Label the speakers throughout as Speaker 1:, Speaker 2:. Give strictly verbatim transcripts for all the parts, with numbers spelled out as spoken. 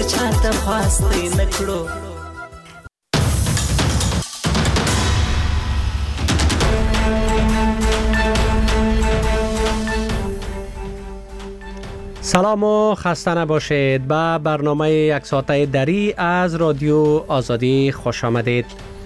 Speaker 1: چاته خواستی نکړو.
Speaker 2: سلام و خسته نباشید. به برنامه یک ساعته دری از رادیو آزادی خوش آمدید.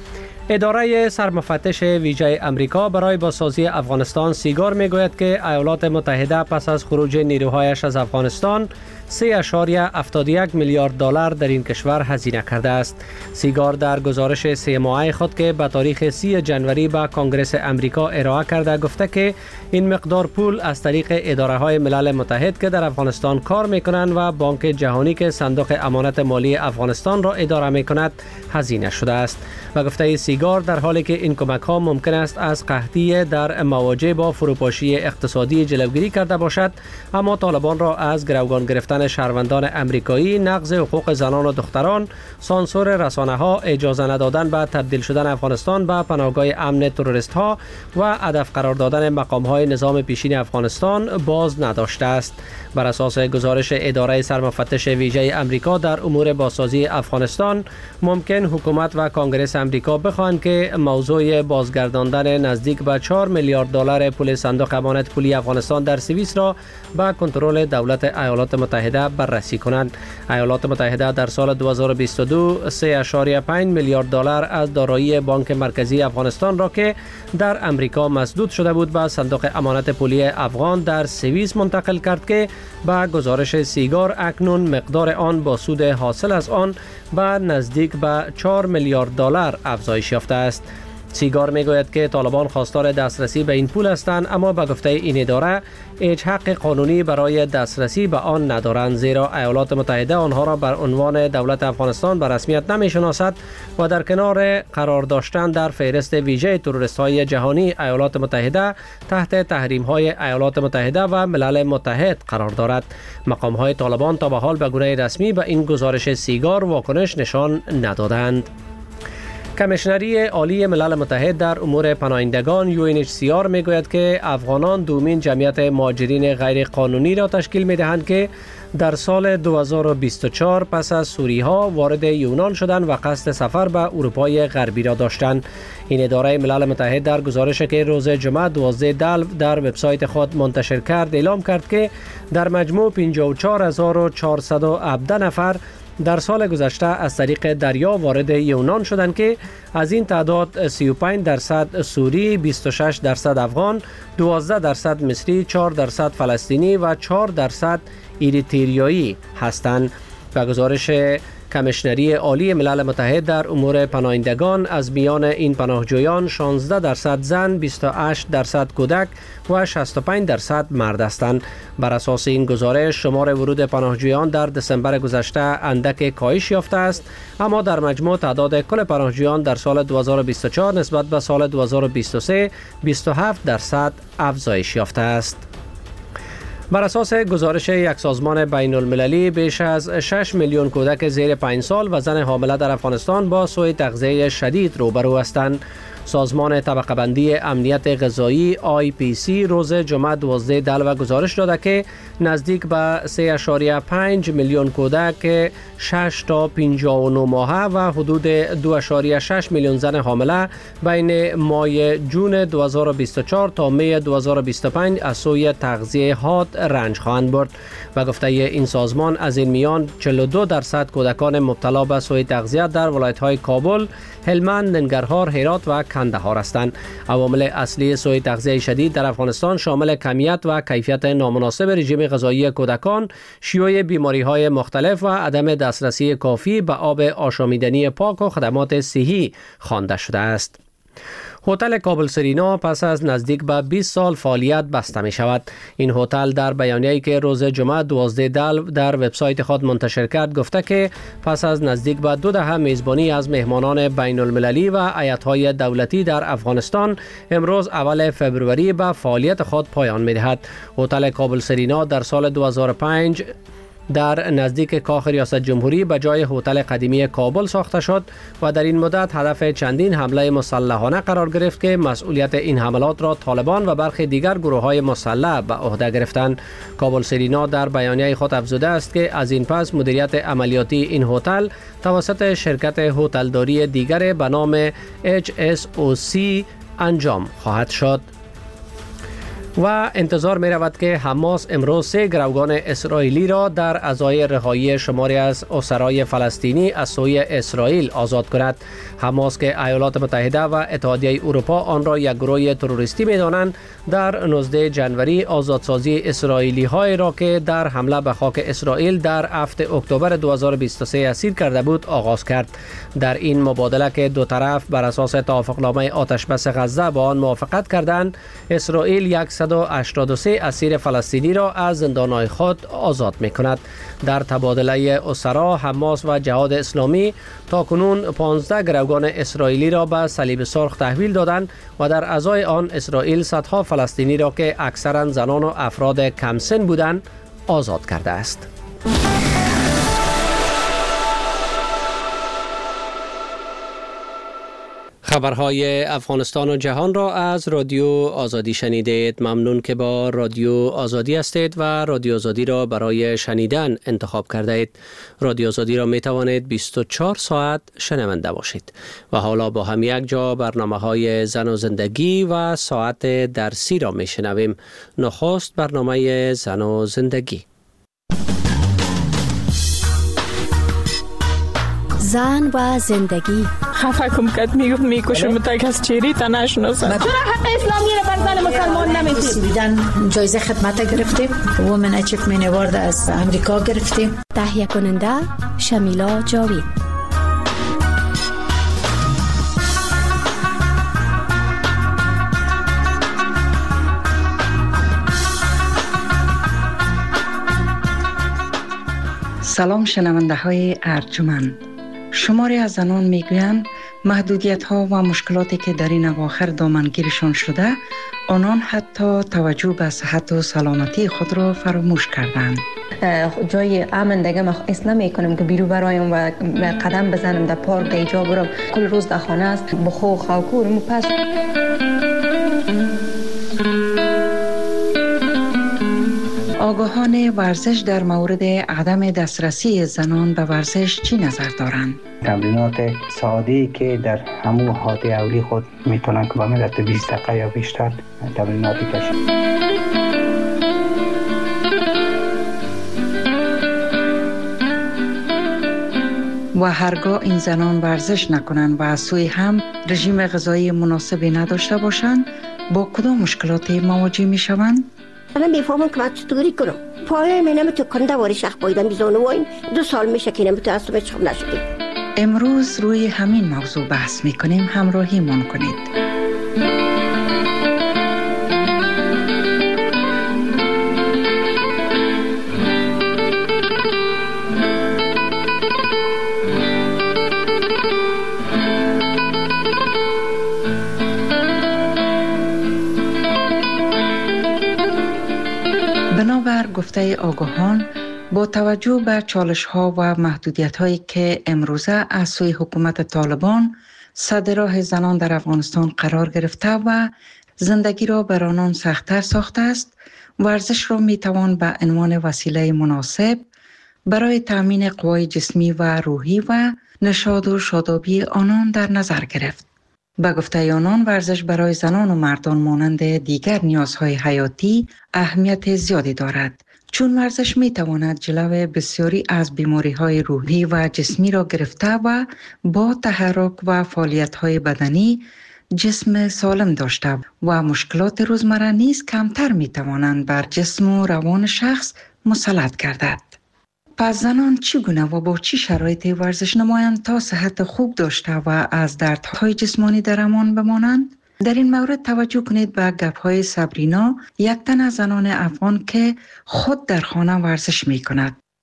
Speaker 2: اداره سرمفتش ویژه امریکا برای بازسازی افغانستان سیگار میگوید که ایالات متحده پس از خروج نیروهایش از افغانستان سه اشاریه هفتاد و یک میلیارد دلار در این کشور هزینه کرده است. سیگار در گزارش سه ماهه خود که به تاریخ سی جنوری به کنگره امریکا ارائه کرده گفته که این مقدار پول از طریق اداره های ملل متحد که در افغانستان کار میکنند و بانک جهانی که صندوق امانت مالی افغانستان را اداره میکند هزینه شده است. و گفته سیگار در حالی که این کمک ها ممکن است از قحطی در مواجه با فروپاشی اقتصادی جلوگیری کرده باشد، اما طالبان را از گروگان گرفتن شهروندان امریکایی، نقض حقوق زنان و دختران، سانسور رسانه ها، اجازه ندادن به تبدیل شدن افغانستان به پناهگاه امن تروریست ها و هدف قرار دادن مقام های نظام پیشین افغانستان باز نداشته است. بر اساس گزارش اداره سرمفتش ویژه امریکا در امور بازسازی افغانستان، ممکن حکومت و کنگره امریکا بخواهند که موضوع بازگرداندن نزدیک به چهار میلیارد دلار پول صندوق امانت پولی افغانستان در سوئیس را به کنترل دولت ایالات متحده بررسی کنند. ایالات متحده در سال دو هزار و بیست و دو سه اشاریه پنج میلیارد دلار از دارایی بانک مرکزی افغانستان را که در امریکا مسدود شده بود به صندوق امانت پولی افغان در سوئیس منتقل کرد که با گزارش سیگار اکنون مقدار آن با سود حاصل از آن به نزدیک به چهار میلیارد دلار افزایش یافته است. سیگار میگوید که طالبان خواستار دسترسی به این پول هستند، اما به گفته این اداره هیچ حق قانونی برای دسترسی به آن ندارند، زیرا ایالات متحده آنها را بر عنوان دولت افغانستان به رسمیت نمیشناسد و در کنار قرار داشتن در فهرست ویژه تروریست های جهانی، ایالات متحده تحت تحریم های ایالات متحده و ملل متحد قرار دارد. مقام های طالبان تا به حال به گونه رسمی به این گزارش سیگار واکنش نشان ندادند. کمیشنری عالی ملل متحد در امور پناهندگان یو ان اچ سی آر میگوید که افغانان دومین جمعیت مهاجرین غیر قانونی را تشکیل میدهند که در سال دو هزار و بیست و چهار پس از سوری ها وارد یونان شدند و قصد سفر به اروپای غربی را داشتند. این اداره ملل متحد در گزارشی که روز جمعه دوازده دلو در وبسایت خود منتشر کرد اعلام کرد که در مجموع پنجاه و چهار هزار و چهارصد و هفده نفر در سال گذشته از طریق دریا وارد یونان شدند که از این تعداد سی و پنج درصد سوری، بیست و شش درصد افغان، دوازده درصد مصری، چهار درصد فلسطینی و چهار درصد اریتریایی هستند. و گزارش کمیشنری عالی ملل متحد در امور پناهندگان از میان این پناهجویان شانزده درصد زن، بیست و هشت درصد کودک و شصت و پنج درصد مرد هستند. بر اساس این گزارش شمار ورود پناهجویان در دسامبر گذشته اندک کاهش یافته است، اما در مجموع تعداد کل پناهجویان در سال دو هزار و بیست و چهار نسبت به سال دو هزار و بیست و سه بیست و هفت درصد افزایش یافته است. بر اساس گزارش یک سازمان بین المللی بیش از شش میلیون کودک زیر پنج سال و زن حامله در افغانستان با سوء تغذیه شدید روبرو هستند. سازمان طبقه بندی امنیت غذایی آی پی سی روز جمعه دوازده دلو گزارش داده که نزدیک به سه اشاریه پنج میلیون کودک شش تا پنجاه و نه ماهه و حدود دو اشاریه شش میلیون زن حامله بین ماه جون دو هزار و بیست و چهار تا می دو هزار و بیست و پنج از سوی تغذیه حاد رنج خواهند برد. و گفته این سازمان از این میان چهل و دو درصد کودکان مبتلا به سوء تغذیه در ولایت‌های کابل، هلمند، ننگرهار، هرات و کندهار هستند. عوامل اصلی سوء تغذیه شدید در افغانستان شامل کمیت و کیفیت نامناسب رژیم غذایی کودکان، شیوع بیماری‌های مختلف و عدم دسترسی کافی به آب آشامیدنی پاک و خدمات صحی خوانده شده است. هتل کابل سرینا پس از نزدیک به بیست سال فعالیت بسته می شود. این هتل در بیانیه‌ای که روز جمعه دوازده دلو در وبسایت خود منتشر کرد گفته که پس از نزدیک به دو دهه میزبانی از مهمانان بین المللی و هیئت‌های دولتی در افغانستان، امروز اول فبروری به فعالیت خود پایان می دهد. هتل کابل سرینا در سال دو هزار و پنج در نزدیک کاخ ریاست جمهوری به جای هتل قدیمی کابل ساخته شد و در این مدت هدف چندین حمله مسلحانه قرار گرفت که مسئولیت این حملات را طالبان و برخی دیگر گروه‌های مسلح به عهده گرفتند. کابل سرینا در بیانیه خود افزوده است که از این پس مدیریت عملیاتی این هتل توسط شرکت هتلداری دیگر به نام اچ اس او سی انجام خواهد شد. و انتظار می رود که حماس امروز سه گروگان اسرائیلی را در ازای رهایی شماری از اسرای فلسطینی از سوی اسرائیل آزاد کند. حماس که ایالات متحده و اتحادیه اروپا آن را یک گروه تروریستی می دانند، در نوزدهم ژانویه آزادسازی اسرائیلی های را که در حمله به خاک اسرائیل در هفتم اکتبر دو هزار و بیست و سه اسیر کرده بود آغاز کرد. در این مبادله که دو طرف بر اساس توافقنامه آتش بس غزه با آن موافقت کردند، اسرائیل صد و هشتاد و سه اسیر فلسطینی را از زندانهای خود آزاد می کند. در تبادله اسرا، حماس و جهاد اسلامی تا کنون پانزده گروگان اسرائیلی را به صلیب سرخ تحویل دادند و در ازای آن اسرائیل صدها فلسطینی را که اکثرا زنان و افراد کم سن بودند آزاد کرده است. خبرهای افغانستان و جهان را از رادیو آزادی شنیدید. ممنون که با رادیو آزادی هستید و رادیو آزادی را برای شنیدن انتخاب کرده اید. رادیو آزادی را می توانید بیست و چهار ساعت شنونده باشید. و حالا با هم یک جا برنامه های زن و زندگی و ساعت درسی را می شنویم. نخست برنامه زن و زندگی.
Speaker 3: زن و زندگی.
Speaker 4: خفه کم کد میگفت میکشم متک از چیری تا نشناسم.
Speaker 5: چرا حق اسلامی رو بر زن مسلمان نمیدید؟
Speaker 6: دیدن جایزه خدمت گرفتیم، وومن اچیومنت اوارد از امریکا گرفتیم.
Speaker 3: تهیه کننده شمیلا جاوید.
Speaker 7: سلام شنونده های ارجمند. شماری از زنان میگویند محدودیت ها و مشکلاتی که در این اواخر دامنگیرشان شده، آنان حتی توجه به صحت و سلامتی خود را فراموش کردند.
Speaker 8: جای امن دیگه ما اصلا نمی‌کنم که بیرون برایم و قدم بزنم در پارک در اینجا برم. کل روز در خانه است بخو خاکورم پس.
Speaker 7: آگاهان ورزش در مورد عدم دسترسی زنان به ورزش چی نظر دارند؟
Speaker 9: تمرینات ساده‌ای که در همون حد اولی خود میتونن که به مدت بیست دقیقه یا بیشتر تمریناتی کشن.
Speaker 7: و هرگاه این زنان ورزش نکنند و از سوی هم رژیم غذایی مناسبی نداشته باشند، با کدام مشکلاتی مواجه میشوند؟
Speaker 5: من میفهمم که من چطوری کنم. پایه من نمیتونه کنده واری شخ بایدم بیزانه و این دو سال میشه که نمیتونه اصلا چخم نشدیم.
Speaker 7: امروز روی همین موضوع بحث میکنیم. همراهی من کنید. بنابر گفته آگاهان، با توجه به چالش‌ها و محدودیت‌هایی که امروزه از سوی حکومت طالبان سد راه زنان در افغانستان قرار گرفته و زندگی را بر آنان سخت‌تر ساخته است، ورزش را می‌توان به عنوان وسیله مناسب برای تأمین قوای جسمی و روحی و نشاط و شادابی آنان در نظر گرفت. به گفته آنان، ورزش برای زنان و مردان مانند دیگر نیازهای حیاتی اهمیت زیادی دارد، چون ورزش می تواند جلو بسیاری از بیماری‌های روحی و جسمی را گرفته و با تحرک و فعالیت‌های بدنی جسم سالم داشته و مشکلات روزمره نیز کمتر می توانند بر جسم و روان شخص مسلط گردد. پس زنان چگونه و با چی شرایطی ورزش نمایند تا صحت خوب داشته و از دردهای جسمانی در امان بمانند؟ در این مورد توجه کنید به گپ‌های صبرینا، یک تن از زنان افغان که خود در خانه ورزش می کند.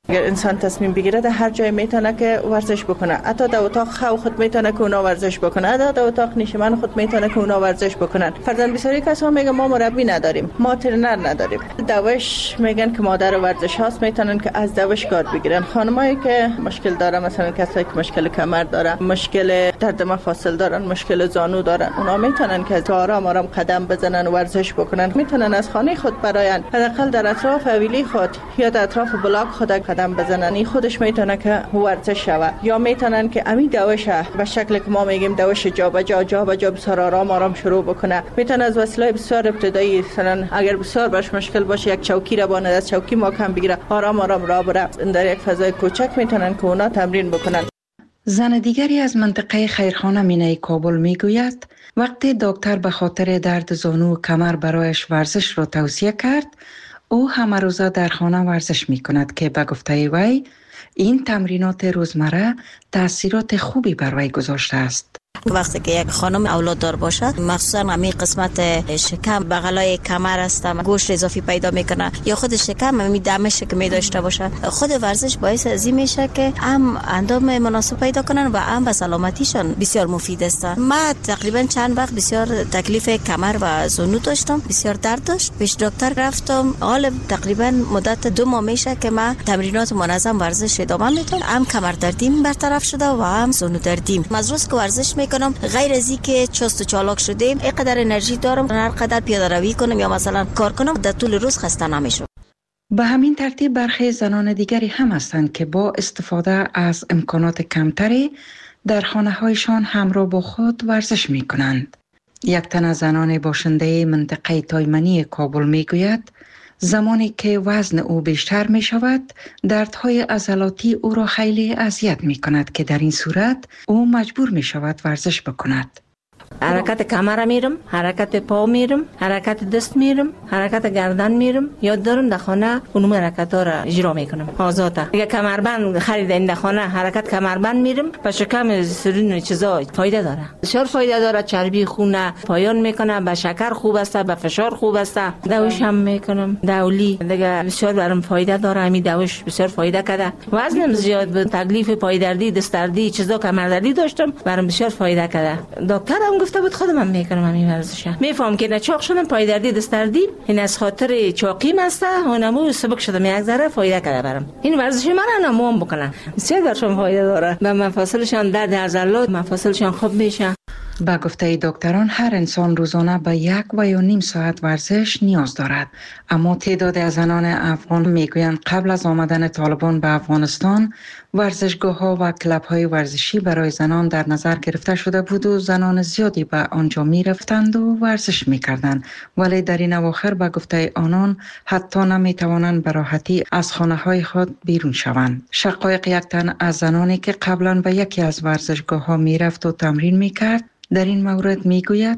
Speaker 4: اگر انسان تصمیم بگیره در هر جای میتونه که ورزش بکنه، حتی در اتاق خو خود میتونه که اونا ورزش بکنه، حتی در اتاق نشیمن خود میتونه که اونا ورزش بکنن. فرضاً بسیاری کسا میگن ما مربی نداریم، ما ترینر نداریم. دوش میگن که مادر ورزش هاست، میتونن که از دوش کار بگیرن. خانمایی که مشکل داره، مثلا کسایی که مشکل کمر داره، مشکل درد مفاصل دارن، مشکل زانو دارن، اونا میتونن که آرام آرام قدم بزنن و ورزش بکنن. میتونن از خانه خود براین حداقل در اطراف حویلی خود یا در اطراف بلاک خود قدم بزنن. این خودش میتونه که ورزش شوه. یا میتونن که امی دوش به شکل که ما میگیم دوش جابجا جابجا بسیار آرام آرام شروع بکنه. میتونه از وسیله بسیار ابتدایی، مثلا اگر بسیار باش مشکل باشه یک چوکی را باند، از چوکی محکم بگیره، آرام آرام راه بره. در یک فضای کوچک میتونن که اونا تمرین بکنن.
Speaker 7: زن دیگری از منطقه خیرخانه مینای کابل میگوید وقتی دکتر به خاطر درد زانو و کمر برایش ورزش را توصیه کرد، او همه روزه در خانه ورزش می کند که به گفته وی این تمرینات روزمره تأثیرات خوبی بر وی گذاشته است.
Speaker 10: وقتی که یک خانم اولاد دار باشه، مخصوصا همین قسمت شکم بغلای کمر است، گوشت اضافی پیدا میکنه، یا خود شکم همین دمش که می داشته باشه، خود ورزش باعث از این میشه که هم اندام مناسب پیدا کنن و هم به سلامتیشان بسیار مفید است. ما تقریبا چند وقت بسیار تکلیف کمر و زانو داشتم، بسیار درد داشت، پیش دکتر رفتم. حالا تقریبا مدت دو ماه میشه که ما تمرینات منظم ورزش ادامه میدم، هم کمر دردیم برطرف شده و هم زانو دردیم. از روز که ورزش میکنم، غیر از این که چست و چالاک شدیم، اینقدر انرژی دارم هر قدر پیاده روی کنم یا مثلا کار کنم در طول روز خسته نمیشم.
Speaker 7: به همین ترتیب برخی زنان دیگری هم هستند که با استفاده از امکانات کمتری در خانه هایشان همراه با خود ورزش می کنند. یک تن از زنان باشنده منطقه تایمنی کابل می گوید زمانی که وزن او بیشتر می شود، دردهای عضلاتی او را خیلی اذیت می کند که در این صورت او مجبور می شود ورزش بکند.
Speaker 11: حرکت کمر میرم، حرکت پا میرم، حرکت دست میرم، حرکت گردن میرم. یاد دارم در خانه اونم حرکت ها را اجرا میکنم آزاده. اگه کمربند خریدین در خانه، حرکت کمربند میرم، به شکم سرین چیزا فایده داره، بسیار فایده داره. چربی خون پایان میکنه، به شکر خوب است، به فشار خوب است. دوش هم میکنم، دولی دیگه بسیار برام فایده داره. همین دوش بسیار فایده کرده. وزنم زیاد بود، تکلیف پای دردی، دست دردی، چیزا کمر دردی داشتم، برام بسیار فایده کرده. دکتر هم گفته بود خودم هم میکنم همین ورزش. میفهم که نچاق شدم، پای دردی دست دردی، این از خاطر چاقیم است. اونمو سبک شدم، یک ذره فایده کرده برام. این ورزش من نموام بکنم، بسیار برشون فایده داره. به مفاصلشان درد عضلات، مفاصلشان خوب میشه.
Speaker 7: با گفته دکتران هر انسان روزانه به یک و یا نیم ساعت ورزش نیاز دارد. اما تعداد از زنان افغان میگویند قبل از آمدن طالبان به افغانستان ورزشگاه ها و کلب های ورزشی برای زنان در نظر گرفته شده بود و زنان زیادی به آنجا می رفتند و ورزش می کردند. ولی در این اواخر به گفته آنان حتی نمی توانند به راحتی از خانه های خود بیرون شوند. شقایق یک تن از زنانی که قبلا به یکی از ورزشگاه ها می رفت و تمرین می کرد در این مورد می گوید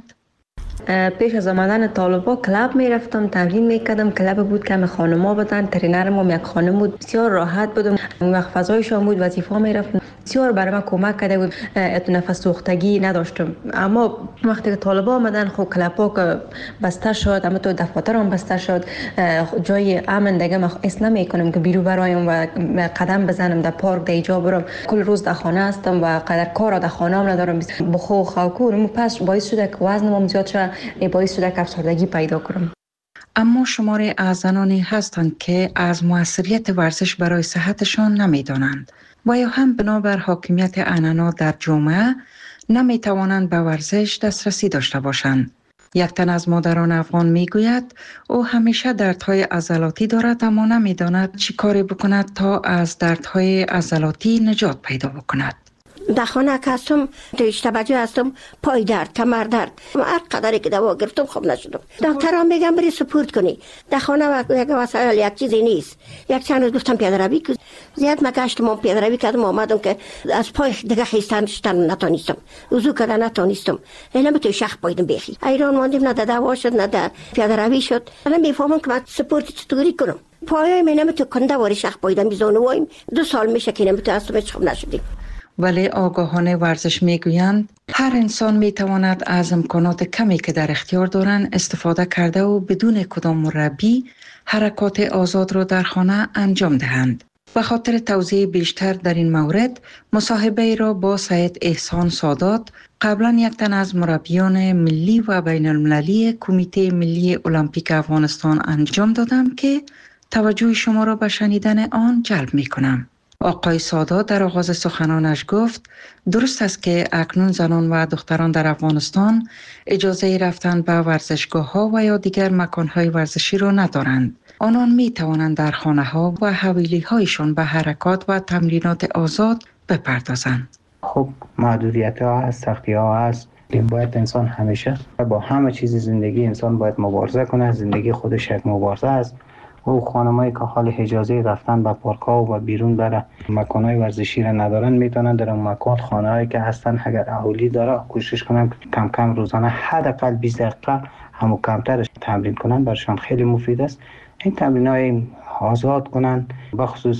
Speaker 8: پیش از آمدن طالبا کلاب می رفتم، تمرین می کردم. کلاب بود که همه خانما بودن، ترینرم هم یک خانم بود، بسیار راحت بودم. اون وقت فضایشان بود، وظیفه می رفتم، بسیار برای من کمک کرده بود. نفس سوختگی نداشتم. اما وقتی که طالبا آمدن، خب کلابا که بسته شد، اما تو دفاتر هم بسته شد، جای امن دیگه من حس نمی کنم که بیرون برایم و قدم بزنم در پارک در اینجا برم. کل روز در خانه هستم و قدر کار در خانه هم ندارم. بخو خوکور پس باعث شده که وزنم زیاد شد، باعث شده که افسردگی پیدا کنم.
Speaker 7: اما شماری از زنانی هستند که از موثریت ورزش برای صحتشان نمیدانند و یا هم بنابر حاکمیت عنعنات در جامعه نمی توانند به ورزش دسترسی داشته باشند. یک تن از مادران افغان می گوید او همیشه دردهای عضلاتی دارد اما نمی داند چی کاری بکند تا از دردهای عضلاتی نجات پیدا بکند.
Speaker 5: در خانه که هستم، اشتباجی هستم، پای درد، کمر درد، هر قدری که دوا گرفتم خوب نشدم. دکتر هم میگم بری سپورت کنی. در خانه یک وسایل یک چیزی نیست. یک چند روز گفتم پیاده روی کنم، زیاد مگشتم، پیاده روی کردم، آمدم که از پای دیگه خیستن شدن نتونستم، وضو کردن نتونستم. اینا به تو شخ پایدم بخی. ایران ماندیم، نه دوا شد نه در پیاده روی شد. الان میفهمم که من سپورت چطوری کنم. پای منم تو کنده واری شخ پایدم بیزونه وایم. دو سال میشه که نمیتو هستم خوب نشدیم.
Speaker 7: ولی آگاهانه ورزش میگویند هر انسان میتواند از امکانات کمی که در اختیار دارند استفاده کرده و بدون کدام مربی حرکات آزاد را در خانه انجام دهند. به خاطر توضیح بیشتر در این مورد مصاحبه را با سید احسان سادات، قبلا یک تن از مربیان ملی و بین المللی کمیته ملی المپیک افغانستان انجام دادم که توجه شما را به شنیدن آن جلب می کنم. آقای سادات در آغاز سخنانش گفت درست است که اکنون زنان و دختران در افغانستان اجازه رفتن به ورزشگاه ها و یا دیگر مکان های ورزشی را ندارند. آنان می توانند در خانه ها و حویلی هایشان به حرکات و تمرینات آزاد بپردازند.
Speaker 9: خب محدودیت ها هست، سختی ها هست. باید انسان همیشه با همه چیز زندگی انسان باید مبارزه کنه. زندگی خودش یک مبارزه است. و خانمایی که حال اجازه رفتن به پارک ها و بیرون بره مکان‌های ورزشی را ندارن، میتونن در اون مکان خانه‌هایی که هستن اگر اهالی داره کوشش کنن کم کم روزانه حداقل بیست دقیقه همو کمترش تمرین کنن، برشان خیلی مفید است. این تمرین‌های آزاد کنن، بخصوص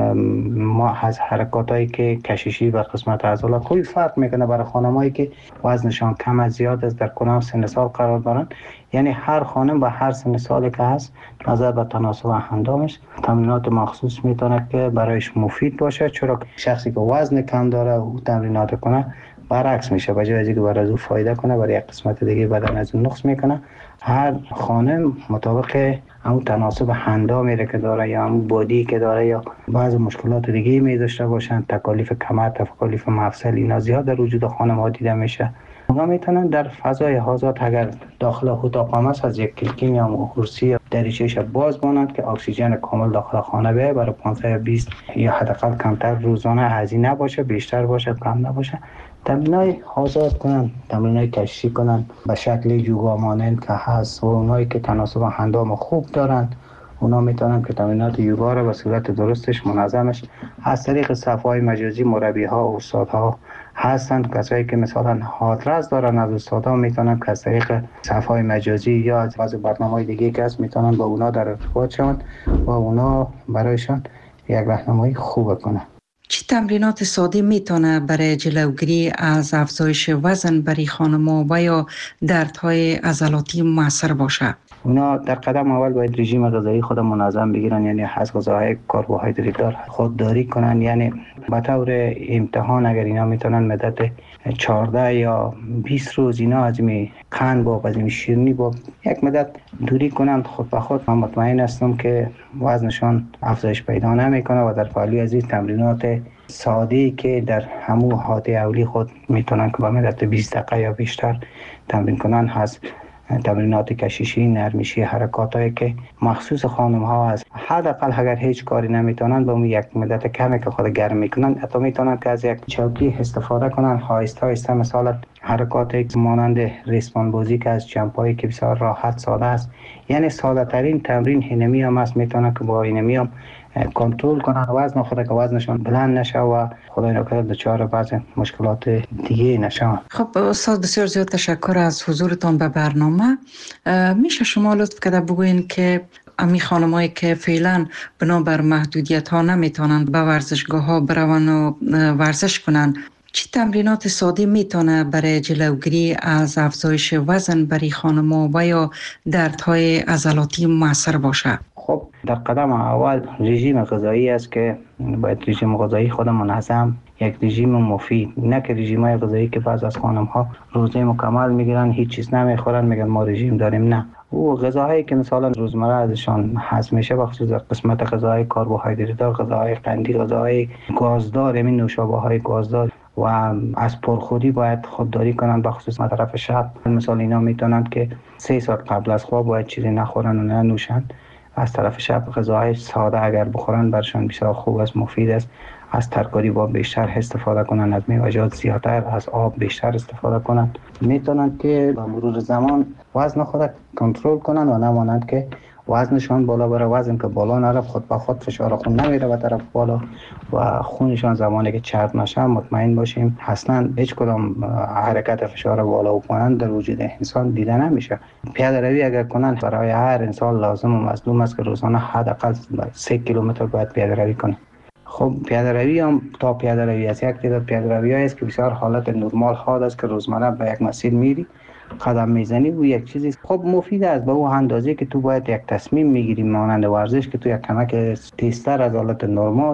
Speaker 9: ما از حرکاتایی که کششی و قسمت عضلات خیلی فرق میکنه برای خانمایی که وزنشان کم از زیاد است، در کدام سن سال قرار دارن. یعنی هر خانم با هر سن سالی که هست نظر به تناسب اندامش تمرینات مخصوص میتونه که برایش مفید باشه، چرا شخصی که وزن کم داره او تمرینات کنه برعکس میشه، به جای اینکه برای او فایده کنه برای یک قسمت دیگه بدن از اون نقص میکنه. هر خانم مطابق همون تناسب اندامی که داره یا همون بادی که داره یا بعض مشکلات دیگه می داشته باشن، تکالیف کمر، تکالیف مفصل، اینا زیاد در وجود خانم ها دیده میشه. اونا میتونن در فضای آزاد اگر داخل اتاق هم از یک کلکین یا کرسی دریچه‌اش باز مانند که اکسیژن کامل داخل خانه بیاید، برای پانزده بیست یا حداقل کمتر روزانه هزینه باشه، بیشتر باشه کم نباشه، تمرینای آزاد کنن، تمرینای کشی کنن به شکل یوگا مانند که هست. و اونایی که تناسب اندام خوب دارن اونا میتونن که تمرینات یوگا رو به صورت درستش منظمش از طریق صفحه‌های مجازی مربی ها و استادها هستند. کسایی که مثلا آدرس دارن از استادها میتونن که از طریق صفحه‌های مجازی یا از بعضی برنامه‌های دیگه که هست میتونن با اونا در ارتباط شون و اونا برایشان یک راهنمایی خوب کنن.
Speaker 7: چه تمرینات ساده میتونه برای جلوگیری از افزایش وزن برای خانم‌ها و یا دردهای عضلاتی موثر باشه؟
Speaker 9: اونا در قدم اول باید رژیم غذایی خود منظم بگیرن، یعنی از غذاهای کربوهیدرات دار خودداری کنن. یعنی به طور امتحان اگر اینا میتونن مدت چهارده یا بیست روز اینا از می قند با از می شیرینی با یک مدت دوری کنن، خود به خود من مطمئن هستم که وزنشان افزایش پیدا نمیکنه و در پالی از این تمرینات ساده‌ای که در همون حالت اولی خود میتونن که با مدت بیست دقیقه یا بیشتر تمرین کنن هست. تمرینات کششی، نرمشی، حرکاتایی که مخصوص خانم ها هست. حداقل اگر هیچ کاری نمیتونن با اون یک مدت کمی که خود گرم میکنن، حتی میتونن که از یک چوکی استفاده کنن، آهسته آهسته مثلا حرکاتی مانند ریسمان بازی که از جمپایی که بسیار راحت ساده است. یعنی ساده ترین تمرین اینمی هم است، میتونن که با اینمی هم کنترل کنن وزن خود که وزنشان بلند نشه و خدای نکرده دچار بعض مشکلات دیگه نشه.
Speaker 7: خب استاد بسیار زیاد تشکر از حضورتان به برنامه. میشه شما لطف کرده بگوین که امی خانمایی که فعلا بنابر محدودیت ها نمیتونند به ورزشگاه ها برون و ورزش کنن، چه تمرینات ساده میتونه برای جلوگیری از افزایش وزن برای خانم‌ها و یا دردهای عضلاتی موثر باشه؟
Speaker 9: خب در قدم اول رژیم غذایی است که باید رژیم غذایی خود منظم، یک رژیم مفید، نه که رژیم‌های غذایی که بعض از خانم‌ها روزه مکمل میگیرن هیچ چیز نمیخورن میگن ما رژیم داریم. نه، او غذاهایی که مثلا روزمره ازشان هضم میشه بخصوص قسمت غذاهای کربوهیدرات، غذاهای قندی، غذاهای گازدار، یعنی نوشابه‌های گازدار و از پرخوری باید خودداری کنن بخصوص طرف شب. مثلا اینا میتونن که سه ساعت قبل از خواب باید چیزی نخورن و نه نوشن. از طرف شب غذاهای ساده اگر بخورن برشان بسیار خوب است، مفید است. از ترکاری با بیشتر استفاده کنن، از میوه‌جات زیادتر، از آب بیشتر استفاده کنن. میتونن که با مرور زمان وزن خود کنترل کنن و نمانند که وزنشان بالا بره. وزن که بالا نره خود به خود فشار خون نمیره به طرف بالا و خونشان زمانی که چرب نشه مطمئن باشیم اصلا هیچ کدام حرکت فشار بالا و پایین در وجود انسان دیده نمیشه. پیاده روی اگر کنن برای هر انسان لازم و مطلوب است که روزانه حداقل سه کیلومتر باید پیاده روی کنه. خب پیاده روی هم تا پیاده روی است یک تعداد پیاده روی است که بسیار حالت نرمال خواهد است که روزمره به یک مسیر میری قدم میزنی و یک چیزی خب مفید است به اون اندازه که تو باید یک تصمیم میگیری مانند ورزش که تو یک کمک تیزتر از حالت نرمال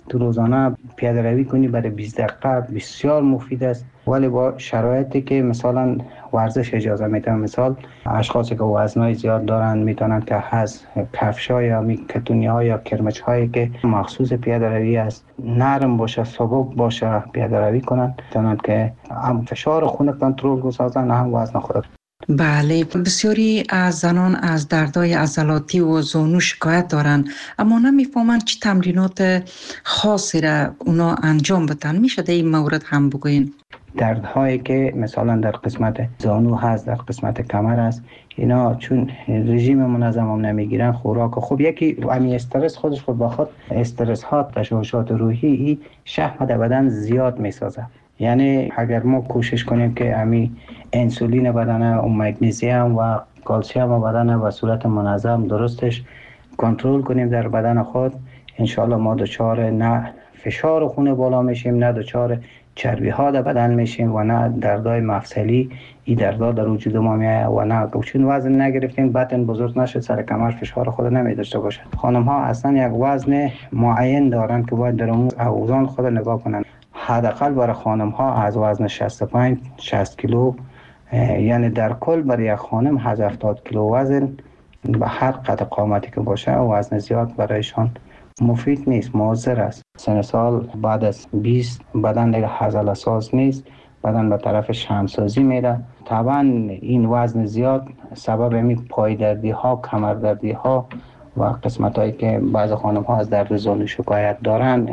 Speaker 9: تو روزانه پیاده روی کنی برای بیست دقیقه بسیار مفید است، ولی با شرایطی که مثلا ورزش اجازه میده. مثال اشخاصی که وزنای زیاد دارن میتونن که از کفش‌ها یا کتونی‌ها یا کرمچ‌هایی که مخصوص پیاده روی است نرم باشه، سبک باشه پیاده روی کنن، میتونن که هم فشار خون کنترل بسازن هم وزن خود.
Speaker 7: بله، بسیاری از زنان از دردهای عضلاتی و زانو شکایت دارند، اما نمیفهمند چه تمرینات خاصی را اونا انجام بدن. میشه در این مورد هم بگوین؟
Speaker 9: دردهایی که مثلا در قسمت زانو هست، در قسمت کمر هست، اینا چون رژیم منظم هم نمیگیرن، خوراک خوب، یکی امی استرس خودش خود با خود استرس ها، تشوشات روحی ای شحم در بدن زیاد میسازه. یعنی اگر ما کوشش کنیم که امی انسولین بدن و مگنیزیم و کلسیم بدن و صورت منظم درستش کنترل کنیم در بدن خود، انشاءالله ما دچار نه فشار خون بالا میشیم، نه دچار چربی ها در بدن میشیم و نه دردای مفصلی این دردا در وجود ما میاد و نه چون وزن نگرفتیم بطن بزرگ نشد سر کمر فشار خود نمی داشته باشه. خانم ها اصلا یک وزن معین دارن که باید در اون اوزان خود نگاه کنن. حداقل برای خانم ها از وزن شصت و پنج شصت کیلو، یعنی در کل برای یک خانم از هفتاد کیلو وزن به هر قد قامتی که باشه وزن زیاد برایشان مفید نیست، مضر است. سن سال بعد از بیست بدن دیگه عضله ساز نیست، بدن به طرف شمسازی میره. طبعا این وزن زیاد سبب می پای دردی ها، کمر دردی ها و قسمت هایی که بعض خانم ها از درد زانو شکایت دارن،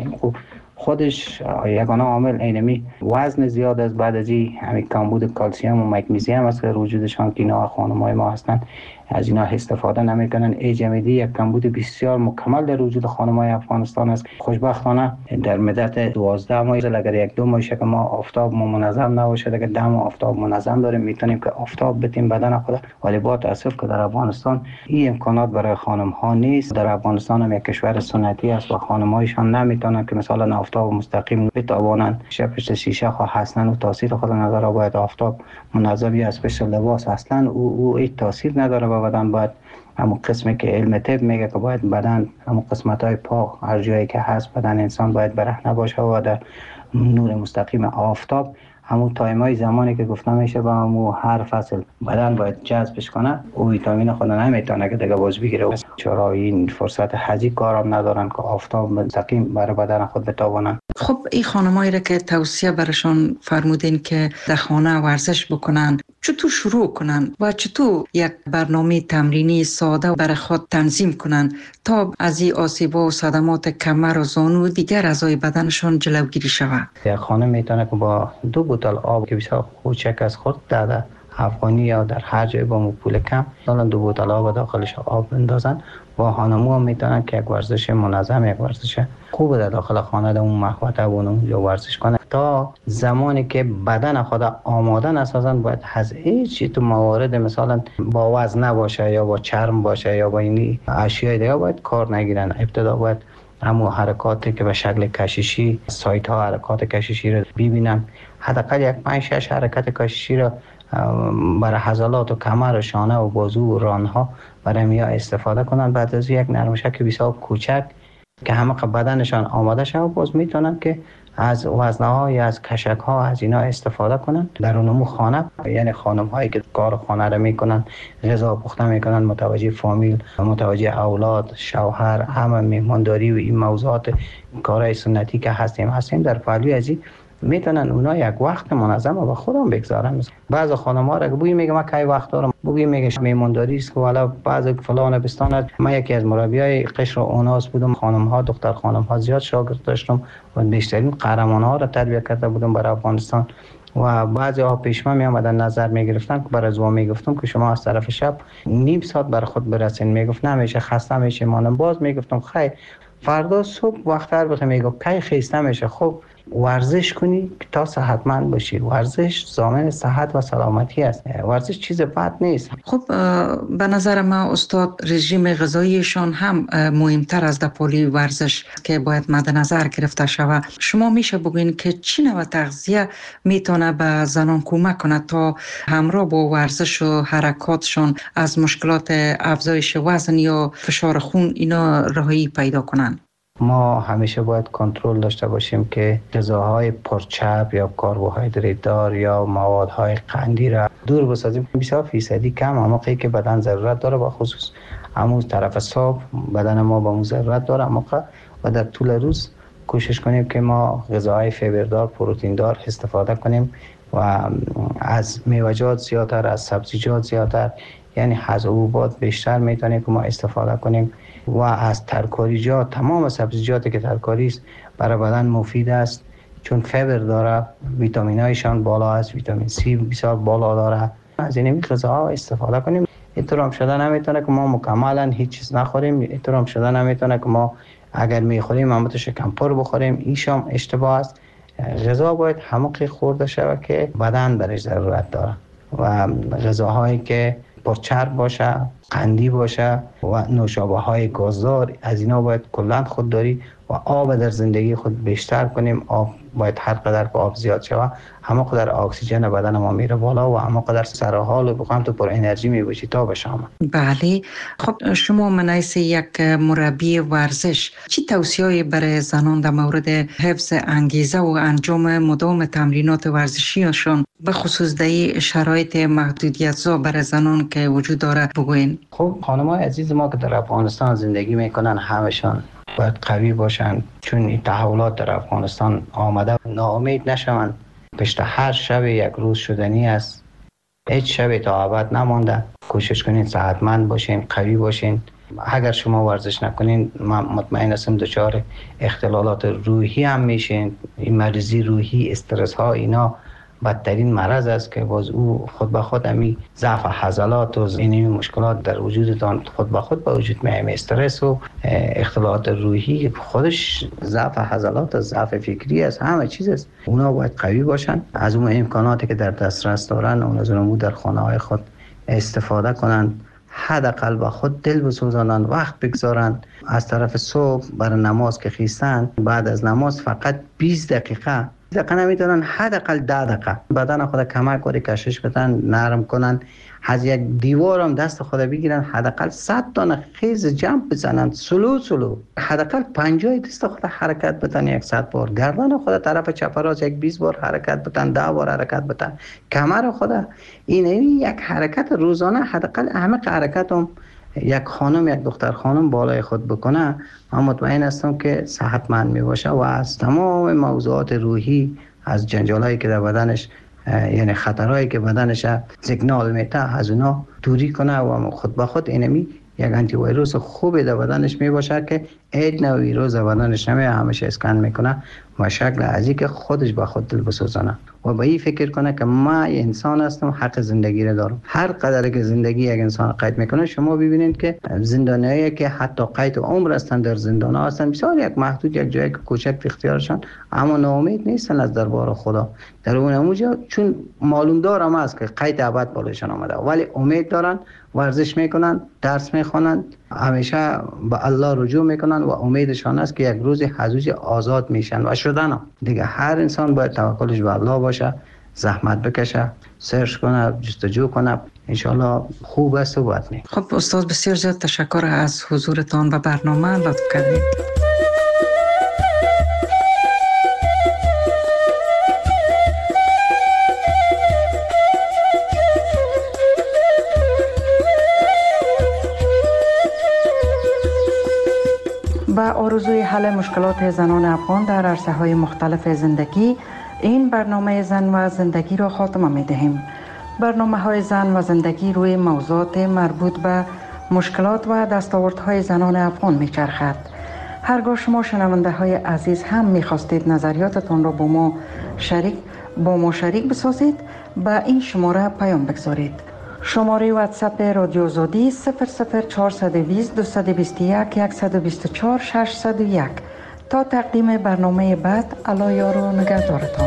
Speaker 9: خودش یگانه عامل اینمی وزن زیاد است. بعد از این همین کمبود کلسیم و مگنیزیم است که وجودشان که اینا خانم‌های ما هستن از اینا استفاده نمیکنن. ایجمیدی یک کمبود بسیار مکمل در وجود خانم‌های افغانستان است. خوشبختانه در مدت دوازده ماه اگر یک دو ماه که ما آفتاب ما منظم نباشه، اگر ده ماه آفتاب منظم داریم میتونیم که آفتاب بتیم بدن خود، ولی با تاسف که در افغانستان این امکانات برای خانم‌ها نیست. در افغانستان هم یک کشور سنتی است و خانم‌هایشان نمیتونن که مثلا آفتاب مستقیم بتابانن پشت شیشه ها هستن و تاثیر خود نداره. باید آفتاب منظمی از پشت لباس اصلا او او این تاثیر نداره و بدن باید همون قسمی که علم طب میگه که باید بدن همون قسمت های پا هر جایی که هست بدن انسان باید برهنه باشه و در نور مستقیم آفتاب همون تایم های زمانی که گفتم میشه با همون هر فصل بدن باید جذبش کنه او ویتامین خود نمیتونه که دیگه باز بگیره. چرا این فرصت حجی کارم ندارن که آفتاب مستقیم برای بدن خود بتابونن.
Speaker 7: خب این خانمایی را که توصیه برشان فرمودین که در خانه ورزش بکنن، چطور شروع کنن و چطور یک برنامه تمرینی ساده برای خود تنظیم کنن تا از این آسیب‌ها و صدمات کمر و زانو و دیگر اعضای بدنشان جلوگیری شود؟
Speaker 9: یک خانم میتونه که با دو بوتل آب که بسیار کوچک از خود داده افغانی یا در هر جای با پول کم مثلا دو بوتل آب داخلش آب بندازن و خانم‌ها میتونن که یک ورزش منظم، یک ورزش خوب در داخل خانه در اون محوطه و اونجا ورزش کنن تا زمانی که بدن خود آماده نسازن. باید از هیچ تو موارد مثلا با وزن نباشه یا با چرم باشه یا با این اشیاء دیگه باید کار نگیرن. ابتدا باید همون حرکاتی که به شکل کشیشی، سایت ها حرکات کشیشی رو ببینن، حداقل یک پنج شش حرکت کشیشی رو برای عضلات و کمر و شانه و بازو و ران ها برای میا استفاده کنن. بعد از یک نرمشک بسیار کوچک که همه بدنشان آماده شد باز میتونن که از وزنه یا از کشک ها از اینا استفاده کنن در اونمو خانه. یعنی خانم هایی که کار خانه رو میکنن، غذا پخته میکنن، متوجه فامیل، متوجه اولاد، شوهر، همه میهمانداری و این موضوعات کارهای سنتی که هستیم هستیم در پهلوی ازی میتونن اونا یک وقت منظم و خودم بگذارن. بعض خانم‌ها را بوی میگه ما کی وقت دارم، بوی میگه میمونداری است که والا بعض فلان بستان. ما یکی از مربیای قشر و اوناس بودم، خانم‌ها دختر خانم‌ها زیاد شاگرد داشتم و بیشترین قهرمان‌ها را تربیت کرده بودم برای افغانستان و بعضی ها پیشما می آمدن نظر می گرفتن که برای زوا می گفتم که شما از طرف شب نیم ساعت برای خود برسین. می گفت نمیشه، خسته میشه مانم. باز می گفتم خیر فردا صبح وقت‌تر بخوام. می گفت کی خسته میشه. خب ورزش کنی تا صحتمند باشی. ورزش ضامن صحت و سلامتی است. ورزش چیز بد نیست.
Speaker 7: خب به نظر من استاد رژیم غذاییشان هم مهمتر از دپالی ورزش که باید مد نظر گرفته شود. شما میشه بگوین که چی نوع تغذیه میتونه به زنان کمک کنه تا همراه با ورزش و حرکاتشان از مشکلات افزایش وزن یا فشار خون اینا رهایی پیدا کنن؟
Speaker 9: ما همیشه باید کنترل داشته باشیم که غذاهای پرچرب یا کربوهیدرات دار یا موادهای قندی را دور بسازیم. بیست فیصدی کم همونقدری که بدن ضرورت داره، با خصوص همون طرف صبح بدن ما با اون ضرورت داره، اما و در طول روز کوشش کنیم که ما غذاهای فیبردار، پروتئین دار استفاده کنیم و از میوه‌جات زیادتر، از سبزیجات زیادتر، یعنی از حبوبات بیشتر میتونیم که ما استفاده کنیم و از ترکاریجات، تمام سبزیجاتی که ترکاری است برای بدن مفید است چون فیبر داره، ویتامینایشان بالا است، ویتامین سی بسیار بالا داره. از این غذاها استفاده کنیم. اینطور هم شده نمیتونه که ما مکملا هیچ چیز نخوریم، اینطور هم شده نمیتونه که ما اگر میخوریم همونطور شکم پر بخوریم، ایشام اشتباه است. غذا باید همونقدر خورده شود که بدن برش ضرورت داره و غذاهایی که پرچرب باشه، قندی باشه و نوشابه های گازدار، از اینا باید کلاً خودداری و آب در زندگی خود بیشتر کنیم. آب باید هر قدر که آب زیاد شود همه قدر اکسیژن بدن ما میره بالا و همه قدر سر حال و بخوام تو پر انرژی میباشی تا بشام.
Speaker 7: بله. خب شما منایس یک مربی ورزش چی توصیه‌ای برای زنان در مورد حفظ انگیزه و انجام مداوم تمرینات ورزشیشان به خصوص در شرایط محدودیت‌زا برای زنان که وجود داره بگوین؟
Speaker 9: خب خانم‌های عزیز ما که در افغانستان زندگی میکنن همشان باید قوی باشن، چون این تحولات در افغانستان آمده. ناامید نشوند. پشت هر شب یک روز شدنی است، هیچ شب تا ابد نمانده. کوشش کنین صحتمند باشین، قوی باشین. اگر شما ورزش نکنین من مطمئن هستم دچار اختلالات روحی هم میشین. این مریضی روحی، استرس ها، اینا بدترین مرض است که باز او خود به خود امی ضعف عضلات و این مشکلات در وجودتان خود به خود به وجود میاد. استرس و اختلالات روحی خودش ضعف عضلات، ضعف فکری است، همه چیز است. اونا باید قوی باشن، از اون امکاناتی که در دسترس دارن اون از اون در خانه های خود استفاده کنن. حداقل با خود دل بسوزانن، وقت بگذارن. از طرف صبح برای نماز که خیستن، بعد از نماز فقط بیست دقیقه دقیقه نمیتونن، حداقل ده دقیقه بدن خود کمک کنه، کشش بدن، نرم کنن. از یک دیوار هم دست خود بگیرن، حداقل صد تا خیز جمپ بزنن، سلو سلو، حداقل پنجاه دست خود حرکت بدن صد بار. گردن خود طرف چپ راست یک بیست بار حرکت بدن، ده بار حرکت بدن. کمر خود این یک حرکت روزانه، حداقل همه حرکت هم یک خانم، یک دختر خانم بالای خود بکنه، من مطمئن هستم که صحتمند می باشه و از تمام موضوعات روحی، از جنجالایی که در بدنش، یعنی خطرهایی که بدنش سیگنال میده، از اونا دوری کنه و خود به خود اینمی یک آنتی ویروس خوبی در بدنش می باشه که اید نوع ویروس در بدنش نمی، همیشه اسکن میکنه و شکل از این که خودش به خود دل بسوزانه و به این فکر کنه که ما انسان هستم، حق زندگی رو دارم. هر قدر که زندگی یک انسان قید میکنه، شما ببینید که زندانیایی که حتی قید عمر هستن در زندان ها هستن، بسیار یک محدود، یک جای کوچک اختیارشان، اما ناامید نیستن از دربار خدا. در اون موجه چون معلوم دارم است که قید ابد بالایشان آمده، ولی امید دارن، ورزش میکنن، درس میخونن، همیشه به الله رجوع میکنن و امیدشان است که یک روز حضوج آزاد میشن و شدن. دیگه هر انسان باید توکلش به الله باشه، زحمت بکشه، سرچ کنه، جستجو کنه، انشالله خوب است و بد نیست.
Speaker 7: خب استاد بسیار زیاد تشکر از حضورتان و برنامه لطف کردید. با آرزوی حل مشکلات زنان افغان در عرصه‌های مختلف زندگی، این برنامه زن و زندگی را خاتمه می‌دهیم. برنامه‌های زن و زندگی روی موضوعات مربوط به مشکلات و دستاوردهای زنان افغان می‌چرخد. هرگاه شما شنونده‌های عزیز هم می‌خواستید نظریاتتان را با ما شریک با ما شریک بسازید، با این شماره پیام بگذارید. شماره واتساپ رادیو آزادی صفر صفر چهارصد و بیست دویست و بیست و یک صد و بیست و چهار ششصد و یک. تا تقدیم برنامه بعد، الله یار و نگهدارتان.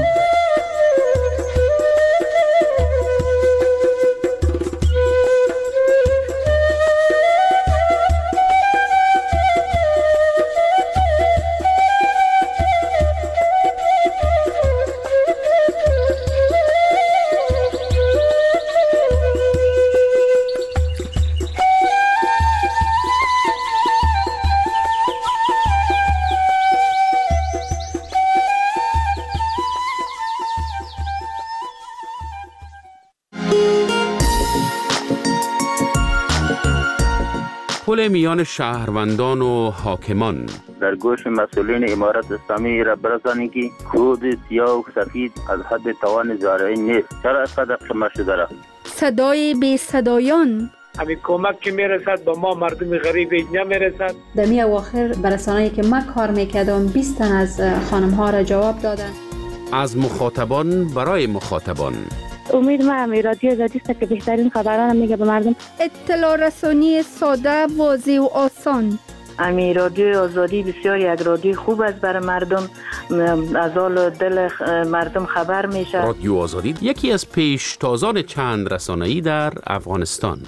Speaker 12: پل میان شهروندان و حاکمان.
Speaker 13: در گوش مسئولین امارت اسلامی را برسانید که کود سیاه و سفید از حد توان زارعی نیست. چرا از قدر قمه شده را؟
Speaker 14: صدای بی صدایان.
Speaker 15: همین کمک که میرسد به ما مردم غریب اینجا میرسد.
Speaker 16: دمی اواخر برسانه‌ای که من کار میکردم بیست تن از خانم ها را جواب دادن.
Speaker 12: از مخاطبان برای مخاطبان.
Speaker 17: امید ما همی رادیو آزادی است که بهترین خبران میگه به مردم.
Speaker 14: اطلاع رسانی ساده، واضح و آسان.
Speaker 18: امی رادیو آزادی بسیار یک رادیو خوب است برای مردم، از حال دل مردم خبر میشه.
Speaker 12: رادیو آزادی یکی از پیشتازان چند رسانه‌ای در افغانستان.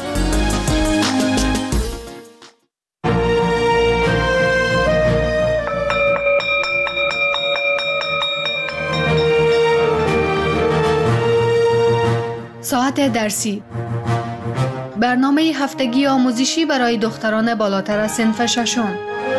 Speaker 19: ساعت درسی، برنامه هفتگی آموزشی برای دختران بالاتر از صنف ششم.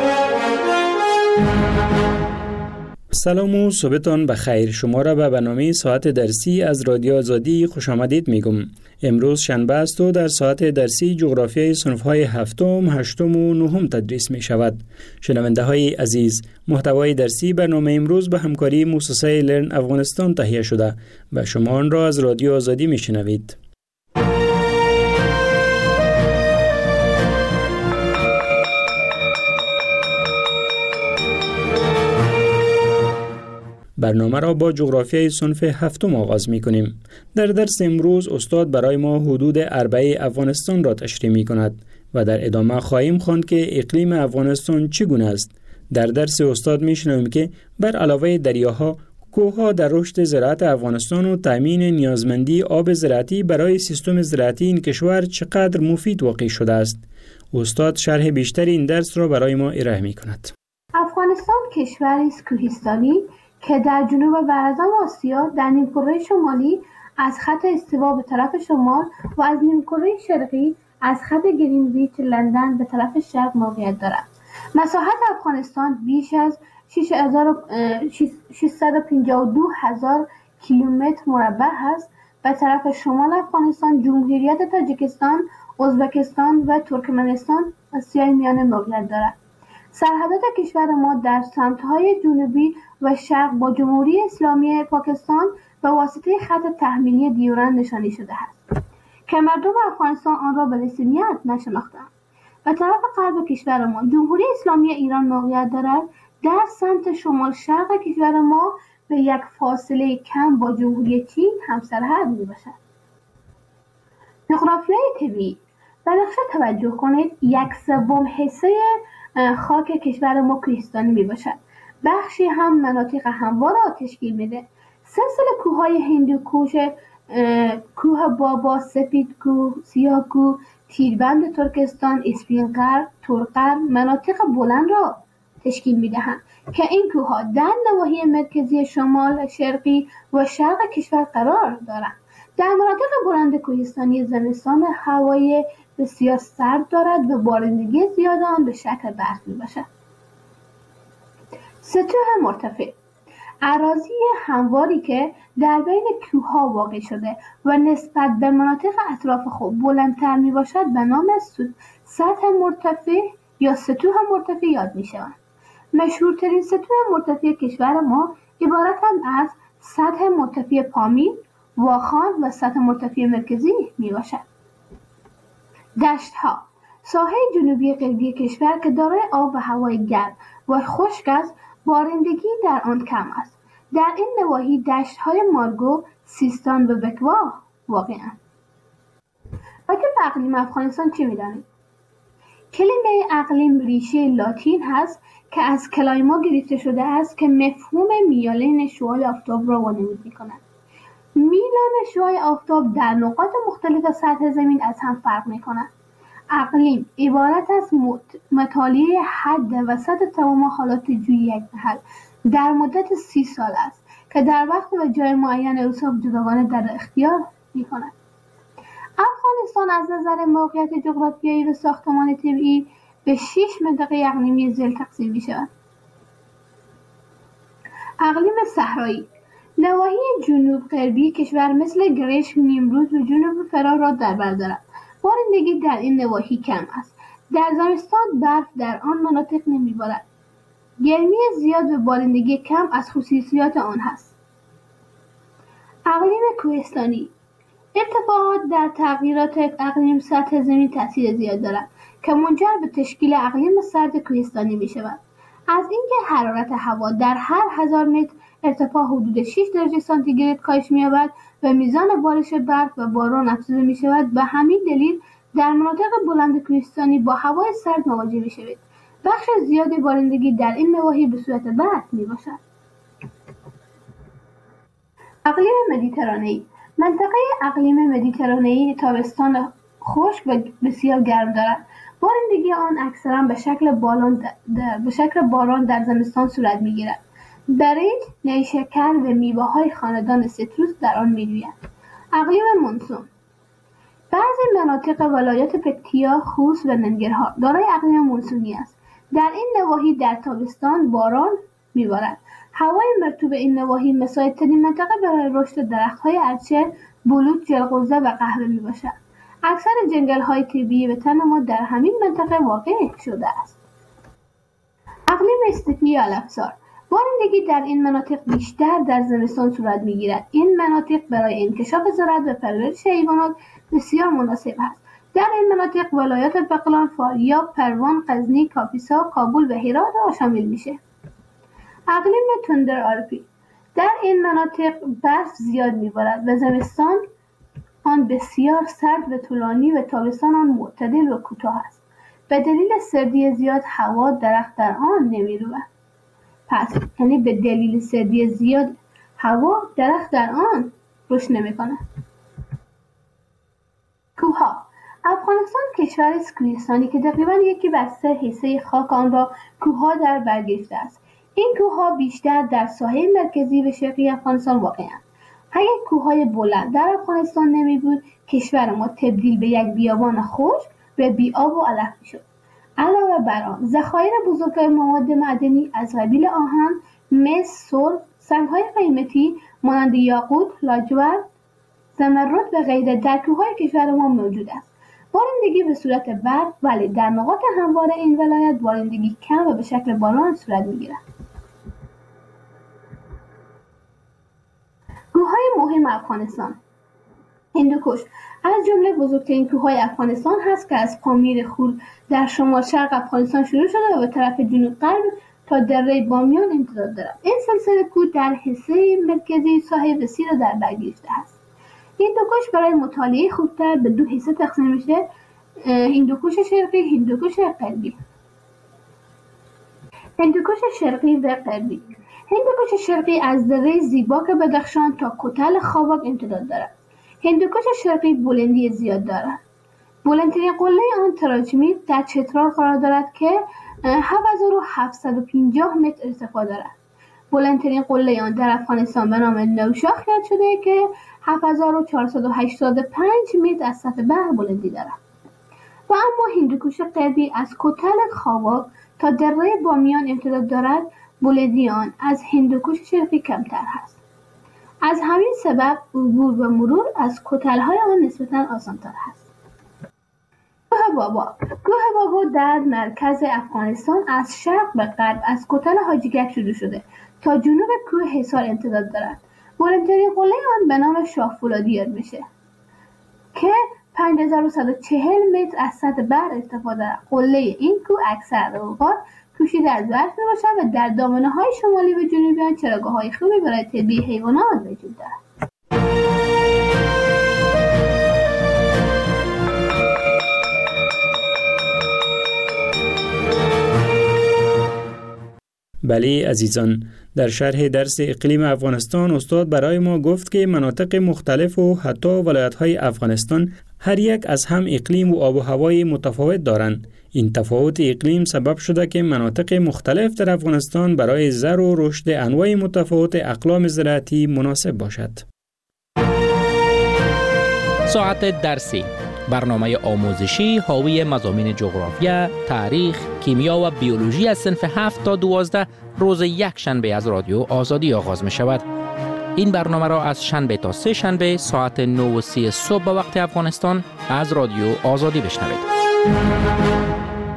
Speaker 20: سلام و صبحتان بخیر. شما را به برنامه ساعت درسی از رادیو آزادی خوش آمدید میگم. امروز شنبه است و در ساعت درسی جغرافیای صنف‌های هفتم، هشتم و نهم تدریس می شود. شنونده های عزیز، محتوای درسی برنامه امروز به همکاری مؤسسه لرن افغانستان تهیه شده و شما آن را از رادیو آزادی می شنوید. برنامه را با جغرافیای صنف هفتم آغاز می کنیم. در درس امروز استاد برای ما حدود اربعه افغانستان را تشریح می کند و در ادامه خواهیم خواند که اقلیم افغانستان چگونه است. در درس استاد می شنویم که بر علاوه دریاها، کوهها در رشد زراعت افغانستان و تامین نیازمندی آب زراعتی برای سیستم زراعتی این کشور چقدر مفید واقع شده است. استاد شرح بیشتر این درس را برای ما ارائه می کند.
Speaker 21: افغانستان کشوری است کوهستانی که در جنوب و اعظم آسیا در نیمکره شمالی از خط استوا به طرف شمال و از نیمکره شرقی از خط گرینویچ لندن به طرف شرق موقعیت دارد. مساحت افغانستان بیش از ششصد و پنجاه و دو هزار کیلومتر مربع است. به طرف شمال افغانستان جمهوریت تاجیکستان، ازبکستان و ترکمنستان آسیای میانه موقعیت دارد. سرحدات کشور ما در سمت‌های جنوبی و شرق با جمهوری اسلامی پاکستان به واسطه خط تحمیلی دیورند نشانی شده است که مردم افغانستان آن را به رسمیت نشناختند. به طرف غرب کشور ما جمهوری اسلامی ایران موقعیت دارد. در سمت شمال شرق کشور ما به یک فاصله کم با جمهوری چین همسرحد میباشد. جغرافیای طبیعی، به نقشه توجه کنید. یک سوم حصه خاک کشور ما کوهستانی می باشد. بخشی هم مناطق هموار را تشکیل میده. سلسله کوههای هندوکوش، کوه بابا، سپید کوه، سیاه کوه، تیربند ترکستان، اسفینقر، ترقر مناطق بلند را تشکیل میدهند که این کوهها در نواحی مرکزی شمال، شرقی و شرق کشور قرار دارند. در مناطق بلند کوهستانی زمستان هوای بسیار سرد دارد و بارندگی زیاد آن به شکل برف میباشد. سطوح مرتفع، اراضی همواری که در بین کوهها واقع شده و نسبت به مناطق اطراف خود بلندتر میباشد به نام سطح مرتفع یا سطوح مرتفع یاد میشوند. مشهورترین سطوح مرتفع کشور ما عبارتند از سطح مرتفع پامین، واخان و سطح مرتفع مرکزی میباشد. دشت ها، ساحه جنوبی غربی کشور که دارای آب و هوای گرم و خشک است، بارندگی در آن کم است. در این نواحی دشت های مارگو، سیستان و بکوا واقعاً. راجع به اقلیم افغانستان چه می‌دانید؟ کلمه اقلیم ریشه لاتین هست که از کلایما گرفته شده است که مفهوم میالین شعاع آفتاب را وانمود می‌کند. میلان شعاع آفتاب در نقاط مختلف سطح زمین از هم فرق می‌کند. اقلیم عبارت از مطالعه حد و سطح تمام حالات جوی یک محل در مدت سی سال است که در وقت و جای معین اوصاف جداگانه در اختیار می‌کند. افغانستان از نظر موقعیت جغرافیایی و ساختمان طبیعی به شش منطقه اقلیمی ذیل تقسیم می‌شود. اقلیم صحرایی، نواحی جنوب غربی کشور مثل گرشک، نیمروز و جنوب فرا را در بر دارد. بارندگی در این نواحی کم است. در زمستان برف در آن مناطق نمیبارد. گرمی زیاد و بارندگی کم از خصوصیات آن هست. اقلیم کوهستانی. ارتفاعات در تغییرات اقلیم سطح زمین تاثیر زیاد دارد که منجر به تشکیل اقلیم سرد کوهستانی می شود. از اینکه حرارت هوا در هر هزار متر ارتفاع حدود شش درجه سانتیگراد کاهش می یابد و میزان بارش برف و باران افزوده می شود. به همین دلیل در مناطق بلند کوهستانی با هوای سرد مواجه می شوید. بخش زیادی بارندگی در این نواحی به صورت برف می باشد. اقلیم مدیترانه‌ای. منطقه اقلیم مدیترانه‌ای تابستان خشک و بسیار گرم دارد. بارندگی آن اکثرا به شکل باران در به شکل باران در زمستان صورت می‌گیرد. برنج، نیشکر و میوه‌های خاندان سیتروس در آن می‌رویند. اقلیم مونسون. بعضی مناطق ولایت پکتیا، خوست و ننگرهار دارای اقلیم مونسونی است. در این نواحی در تابستان باران می‌بارد. هوای مرطوب این نواحی مساعدترین منطقه برای رشد درخت‌های ارچه، بلوط، جلغوزه و قهوه میباشد. اکثر جنگل‌های طبیعی وطن ما در همین منطقه واقع شده است. اقلیم استپی علفزار. بارندگی در این مناطق بیشتر در زمستان صورت می‌گیرد. این مناطق برای انکشاف زراعت و پرورش حیوانات بسیار مناسب است. در این مناطق ولایات بغلان، فاریاب، پروان، غزنی، کاپیسا، کابل و هرات را شامل میشه. اقلیم تندر آلپی. در این مناطق برف زیاد میبارد و زمستان آن بسیار سرد و طولانی و تابستان آن معتدل و کوتاه است. به دلیل سردی زیاد هوا درخت در آن نمیروید. پس یعنی به دلیل سردی زیاد هوا درخت در آن رشد نمیکنه. کوهها. افغانستان کشور است کوهستانی که تقریبا یکی بر سه حصه خاک آن را کوهها در بر گرفته است. این کوهها بیشتر در ساحل مرکزی و شرقی افغانستان واقع‌اند. اگر کوههای بلند در افغانستان نمی بود، کشور ما تبدیل به یک بیابان خشک و بی آب و علف می‌شد. علاوه بر آن، ذخایر بزرگ مواد معدنی از قبیل آهن، مس، سرب، سنگ‌های قیمتی مانند یاقوت، لاجورد، زمرد و غیره در کوههای کشور ما موجود است. بارندگی به صورت برف، ولی در نقاط هموار این ولایت بارندگی کم و به شکل باران صورت می‌گیرد. کوههای مهم افغانستان. هندوکش از جمله بزرگترین کوههای افغانستان هست که از پامیر خور در شمال شرق افغانستان شروع شده و به طرف جنوب غرب تا دره بامیان امتداد دارد. این سلسله کوه در حصه مرکزی ساحل وسیع را در بر گرفته است. هندوکش برای مطالعه خوبتر به دو حصه تقسیم میشه: هندوکش شرقی، هندوکش غربی. هندوکش شرقی و غربی. هندوکش شرقی از دره زیباک بدخشان تا کتل خوابک امتداد دارد. هندوکش شرقی بلندی زیاد دارد. بلندترین قله آن تراجمید در چترال قرار دارد که هفت هزار و هفتصد و پنجاه متر ارتفاع دارد. بلندترین قله آن در افغانستان به نام نوشاخ یاد شده که هفت هزار و چهارصد و هشتاد و پنج متر از سطح بحر بلندی دارد. و اما هندوکش غربی از کتل خوابک تا دره بامیان امتداد دارد. بلندی آن از هندوکش شرقی کمتر هست. از همین سبب عبور و مرور از کتل‌های آن نسبتاً آسان‌تر است. کوه بابا. کوه بابا در مرکز افغانستان از شرق به غرب از کتل حاجیگک شروع شده تا جنوب کوه حصار امتداد دارد. بلندترین قله آن به نام شاه فولادی یاد میشه که پنج هزار و صد و چهل متر از سطح بحر ارتفاع دارد. قله این کوه اکثر اوقات پوشیده از برف میباشد و در دامنه‌های شمالی و جنوبی آن چراگاه‌های خوبی برای تربیت حیوانات وجود دارد.
Speaker 20: بله عزیزان، در شرح درس اقلیم افغانستان استاد برای ما گفت که مناطق مختلف و حتی ولایت‌های افغانستان هر یک از هم اقلیم و آب و هوای متفاوت دارند. این تفاوت اقلیم سبب شده که مناطق مختلف در افغانستان برای زر و رشد انواع متفاوت اقلام زراعتی مناسب باشد.
Speaker 1: ساعت درسی، برنامه آموزشی حاوی مضامین جغرافیا، تاریخ، کیمیا و بیولوژی از صنف هفت تا دوازده روز یک شنبه از رادیو آزادی آغاز می شود. این برنامه را از شنبه تا سه شنبه ساعت نه و سی صبح به وقت افغانستان از رادیو آزادی بشنوید.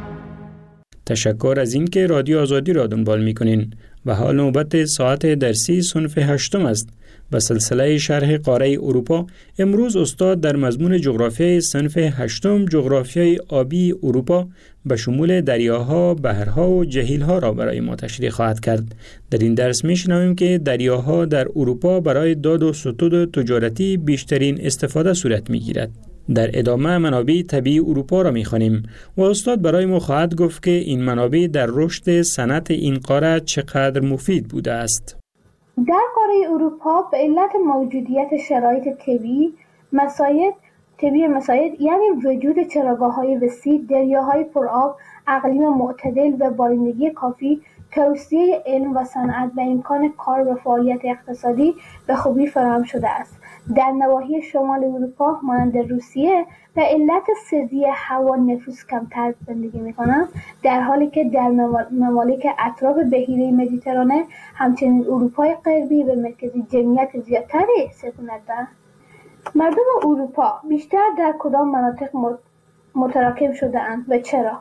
Speaker 20: تشکر از اینکه رادیو آزادی را دنبال میکنین و حال نوبت ساعت درسی صنف هشتم است. به سلسله شرح قاره اروپا امروز استاد در مضمون جغرافیای صنف هشتم جغرافیای آبی اروپا به شمول دریاها، بحرها و جهیلها را برای ما تشریح خواهد کرد. در این درس میشنویم که دریاها در اروپا برای داد و ستود تجارتی بیشترین استفاده صورت میگیرد. در ادامه منابع طبیعی اروپا را می‌خوانیم و استاد برای ما خواهد گفت که این منابع در رشد صنعت این قاره چقدر مفید بوده است.
Speaker 21: در قاره اروپا به علت موجودیت شرایط طبیعی مساعد طبیعی مساعد یعنی وجود چراگاه‌های وسیع، دریاهای پرآب، اقلیم معتدل و بارندگی کافی، توسعه علم و صنعت و امکان کار و فعالیت اقتصادی به خوبی فراهم شده است. در نواحی شمال اروپا مانند روسیه به علت سردی هوا نفوس کمتر زندگی می‌کنند، در حالی که در ممالک اطراف بحیره مدیترانه همچنین اروپای غربی و مرکزی جمعیت زیادتری سکونت دارند. مردم اروپا بیشتر در کدام مناطق متراکم شده اند و چرا؟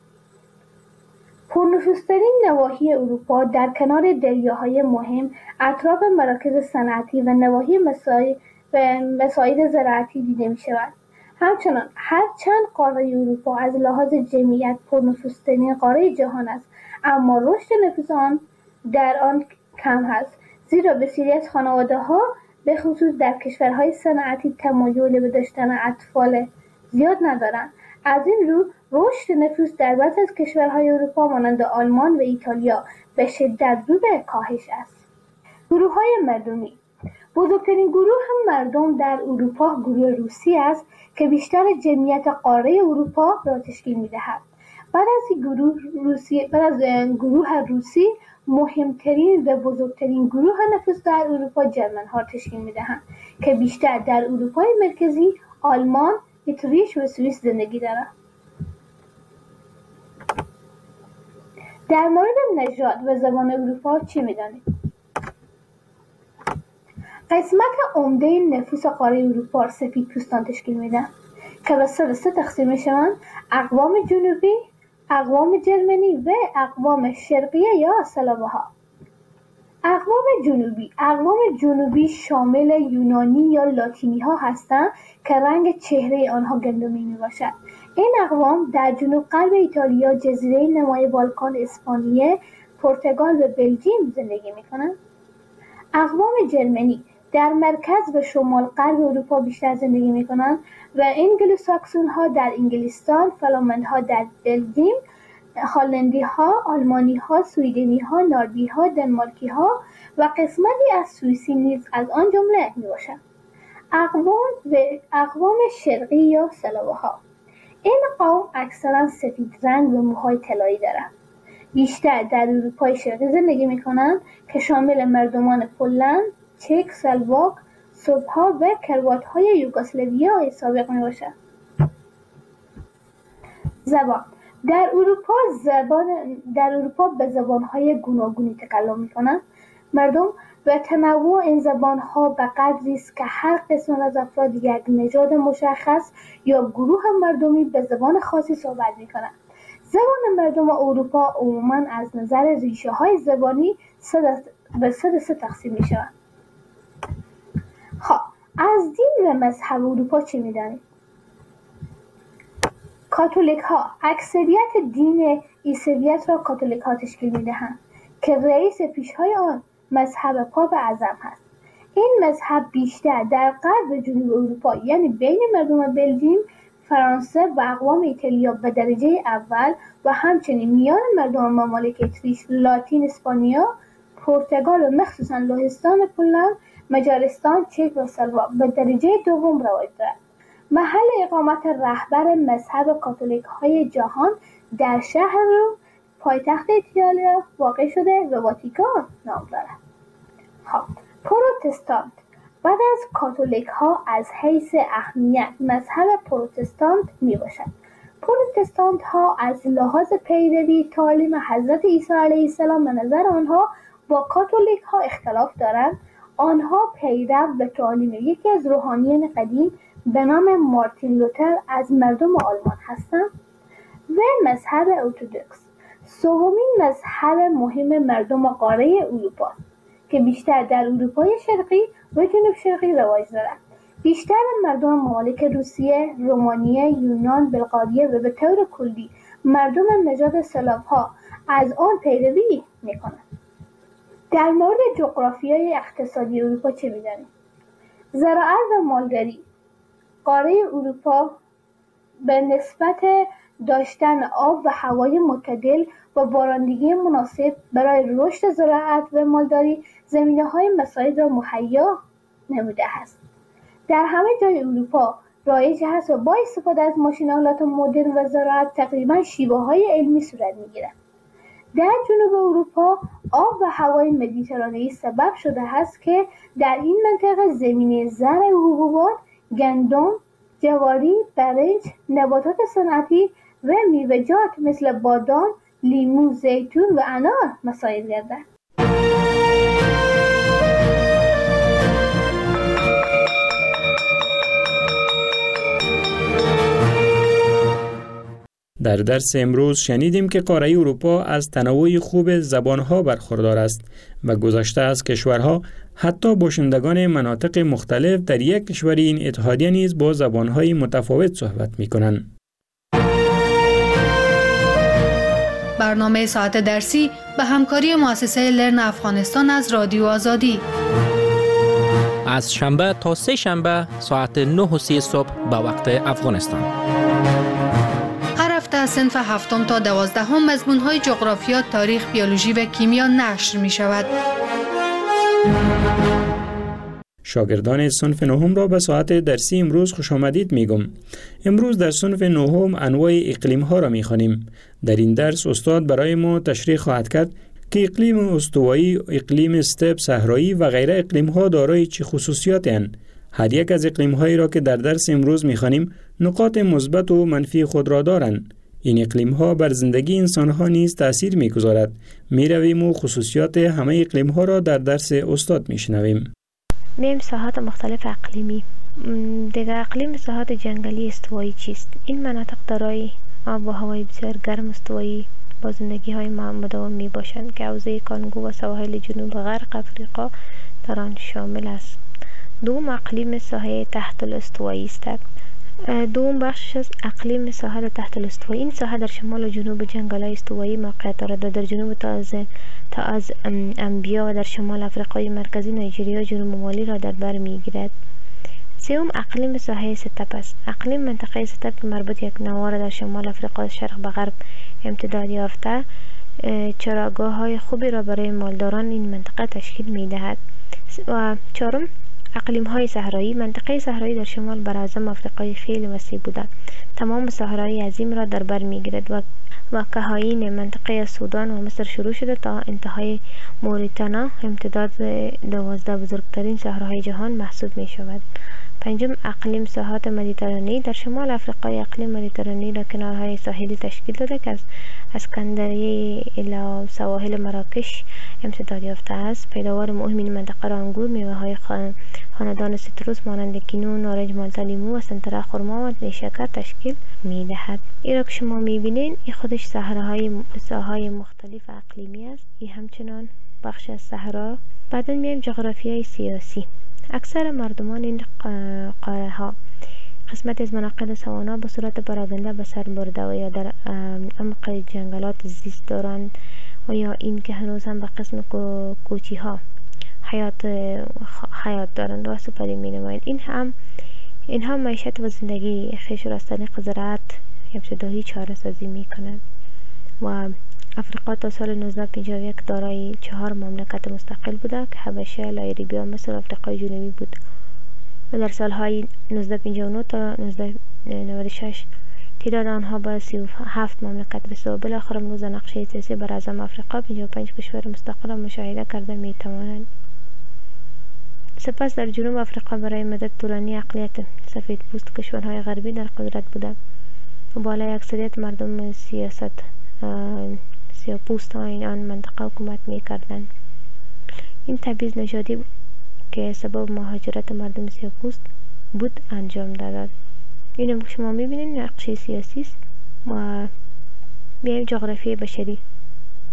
Speaker 21: پرنفوذترین نواحی اروپا در کنار دریاهای مهم، اطراف مراکز صنعتی و نواحی مساعد و مساعد زراعتی دیده می شود. همچنان هرچند قاره اروپا از لحاظ جمعیت پرنفوذترین قاره جهان است، اما رشد نفوذ آن در آن کم است، زیرا بسیاری از خانواده‌ها به خصوص در کشورهای صنعتی تمایل به داشتن اطفال زیاد ندارند. از این رو رشد نفوذ در بعضی از کشورهای اروپا مانند آلمان و ایتالیا به شدت رو به کاهش است. گروه‌های مردمی بزرگترین گروه مردم در اروپا گروه روسی است که بیشتر جمعیت قاره اروپا را تشکیل می‌دهد. بعد از گروه روسی بعد از گروه روسی مهمترین و بزرگترین گروه نفوذ در اروپا جرمن‌ها تشکیل می‌دهند که بیشتر در اروپای مرکزی، آلمان، اتریش و سوئیس زندگی دارند. در مورد نژاد و زبان اروپا چی می‌دانید؟ قسمت عمده نفوس قاره اروپا سفیدپوستان تشکیل می‌دهند که به سه سه تقسیم می‌شوند: اقوام جنوبی، اقوام جرمنی و اقوام شرقی یا سلاوها. اقوام جنوبی اقوام جنوبی شامل یونانی یا لاتینی ها هستند که رنگ چهره آنها گندمی می باشد. این اقوام در جنوب غرب ایتالیا، جزیره نمای بالکان، اسپانیه، پرتغال و بلژیم زندگی می کنند. اقوام جرمنی در مرکز و شمال غرب اروپا بیشتر زندگی می کنند و انگلوساکسون ها در انگلستان، فلامند ها در بلژیم، هلندی ها، آلمانی ها، سویدنی ها، ناروژی ها، دنمارکی ها و قسمتی از سوئیسی نیز از آن جمله می باشند. اقوام و اقوام شرقی یا سلاوها این قوم اکثرا سفید رنگ و موهای طلایی دارند. بیشتر در اروپای شرقی زندگی می کنند که شامل مردمان پولند، چک، سلواک، سرب‌ها و کروات‌های یوگسلاویای سابق می باشند. زبان در اروپا زبان در اروپا به زبان‌های گوناگونی تکلم می‌کنند. مردم و تنوع این زبان‌ها به قدری است که هر قسم از افراد یک نژاد مشخص یا گروه مردمی به زبان خاصی صحبت می‌کنند. زبان مردم اروپا عموماً از نظر ریشه‌های زبانی به سه سه تقسیم می‌شوند. خب از دین و مذهب اروپا چه می‌دانید؟ کاتولیک ها اکثریت دین عیسویت را کاتولیک ها تشکیل می‌دهند که رئیس پیشهای آن مذهب پاپ اعظم هست. این مذهب بیشتر در غرب و جنوب اروپا یعنی بین مردم بلژیم، فرانسه و اقوام ایتالیا به درجه اول و همچنین میان مردم ممالک اتریش، لاتین، اسپانیا، پرتغال و مخصوصا لهستان، پولند، مجارستان، چک و سلواک به درجه دوم رواج دارد. محل اقامت رهبر مذهب کاتولیک های جهان در شهر پایتخت ایتالیا واقع شده و واتیکان نام دارد. خب پروتستانت بعد از کاتولیک ها از حیث اهمیت مذهب پروتستانت می باشد. پروتستانت ها از لحاظ پیروی تعالیم حضرت عیسی علیه السلام به نظر آنها با کاتولیک ها اختلاف دارند. آنها پیرو به تعالیم یکی از روحانیان قدیم به نام مارتین لوتر از مردم آلمان هستند و مذهب ارتدوکس. سومین مذهب مهم مردم قاره اروپا که بیشتر در اروپای شرقی و جنوب شرقی رواج دارد. بیشتر مردم ممالک روسیه، رومانیه، یونان، بلغاریه و به طور کلی مردم نژاد سلاوها از آن پیروی میکنند. در مورد جغرافیای اقتصادی اروپا چه می‌دانیم؟ زراعت و مالداری. قاره اروپا به نسبت داشتن آب و هوای معتدل و بارندگی مناسب برای رشد زراعت و مالداری زمینه‌های مساعد را مهیا نموده است. در همه جای اروپا رایج است و با استفاده از ماشین‌آلات مدرن و زراعت تقریباً شیوه‌های علمی صورت می‌گیرد. در جنوب اروپا آب و هوای مدیترانه‌ای سبب شده است که در این منطقه زمینه زرع حبوبات، گندم، جواری، برنج، نباتات صنعتی و میوه‌جات مثل بادام، لیمو، زیتون و انار مساعد گردد.
Speaker 20: در درس امروز شنیدیم که قاره اروپا از تنوع خوب زبانها برخوردار است و گذشته از کشورها حتی باشندگان مناطق مختلف در یک کشور این اتحادیه نیز با زبانهای متفاوت صحبت می کنند.
Speaker 19: برنامه ساعت درسی به همکاری مؤسسه لرن افغانستان از رادیو آزادی
Speaker 1: از شنبه تا سه شنبه ساعت نه و سی صبح به وقت افغانستان.
Speaker 19: هر هفته از صنف هفتم تا دوازدهم مضمون‌های جغرافیا، تاریخ، بیولوژی و کیمیا نشر می شود.
Speaker 20: شاگردان صنف نهم را به ساعت درسی امروز خوش آمدید میگم. امروز در صنف نهم انواع اقلیم ها را میخوانیم. در این درس استاد برای ما تشریح خواهد کرد که اقلیم استوایی، اقلیم استپ، صحرایی و غیره اقلیم ها دارای چه خصوصیاتی هستند. هر یک از اقلیم هایی را که در درس امروز میخوانیم نقاط مثبت و منفی خود را دارند. این اقلیم ها بر زندگی انسان ها نیز تأثیر میگذارد. میرویم و خصوصیات همه اقلیم ها را در درس استاد میشنویم.
Speaker 2: میم ساحات مختلف اقلیمی. دیگر اقلیم ساحات جنگلی استوایی چیست؟ این مناطق دارای آب و هوای بسیار گرم استوایی با زندگی های مداوم می باشند که حوزه کانگو و سواحل جنوب غرب افریقا در آن شامل است. دوم اقلیم ساحه تحت الاستوایی است. دوم بخشش از اقلیم ساحل تحت الاستوایی. این ساحه در شمال و جنوب جنگل‌های استوایی موقعیت دارد و در جنوب تا از تا از انبیا و در شمال افریقای مرکزی، نایجریا و جنوب مالی را در بر میگیرد. سوم اقلیم ساحه ستپ است. اقلیم منطقه ستپ که مربوط یک نوار در شمال افریقا از شرق به غرب امتداد یافته چراگاه های خوبی را برای مالداران این منطقه تشکیل میدهد. و چهارم اقلیم های صحرایی. منطقه صحرایی در شمال براعظم افریقای خیلی وسیع بوده. تمام صحرای عظیم را در بر میگیرد و و کهاین منطقه سودان و مصر شروع شده تا انتهای موریتانا امتداد دوازده بزرگترین صحراهای جهان محسوب می شود. پنجم اقلیم ساحات مدیترانه‌ای. در شمال افریقای اقلیم مدیترانه‌ای را کنارهای ساحلی تشکیل داده که از اسکندریه الی سواحل مراکش امتداد یافته است. پیداوار مهم این منطقه را انگور، میوه‌های خاندان سیتروس مانند کینو، نارنج، مالتا، لیمو و سنتره، خرما و نیشکر تشکیل می‌دهد. این را که شما می‌بینید این خودش صحراهای ساحای مختلف اقلیمی است. این همچنان بخش از صحرا. بعداً میایم جغرافیای سیاسی. اکثر مردمان این قاره ها قسمت از مناطق سوانا به صورت پراگنده به سر برده و یا در عمق جنگلات زیست دارند و یا این که هنوز هم به قسم کوچی ها حیات حیات دارند و سپری می نمایند. این هم اینها معیشت و زندگی خویش را از طریق زراعت ابتدایی چاره سازی می کنند و افریقا تا سال نوزده پنجاه و یک دارای چهار مملکت مستقل بوده که حبشه، لایبریا، مصر و افریقای جنوبی بود و در سالهای نوزده پنجاه و نه تا نوزده نود و شش تعداد آنها به سی و هفت مملکت رسید و بالاخره امروز نقشه سیاسی بر اعظم افریقا پنجاه و پنج کشور مستقل را مشاهده کرده می توانند. سپس در جنوب افریقا برای مدت طولانی اقلیت سفید پوست کشورهای غربی در قدرت بوده و بالای اکثریت مردم سیاست سیاه‌پوستان آن منطقه حکومت می کردند. این تبعیض نژادی که سبب مهاجرت مردم سیاه‌پوست بود انجام داد. اینم که شما میبینید نقشه سیاسی است. و بیایم جغرافی بشری.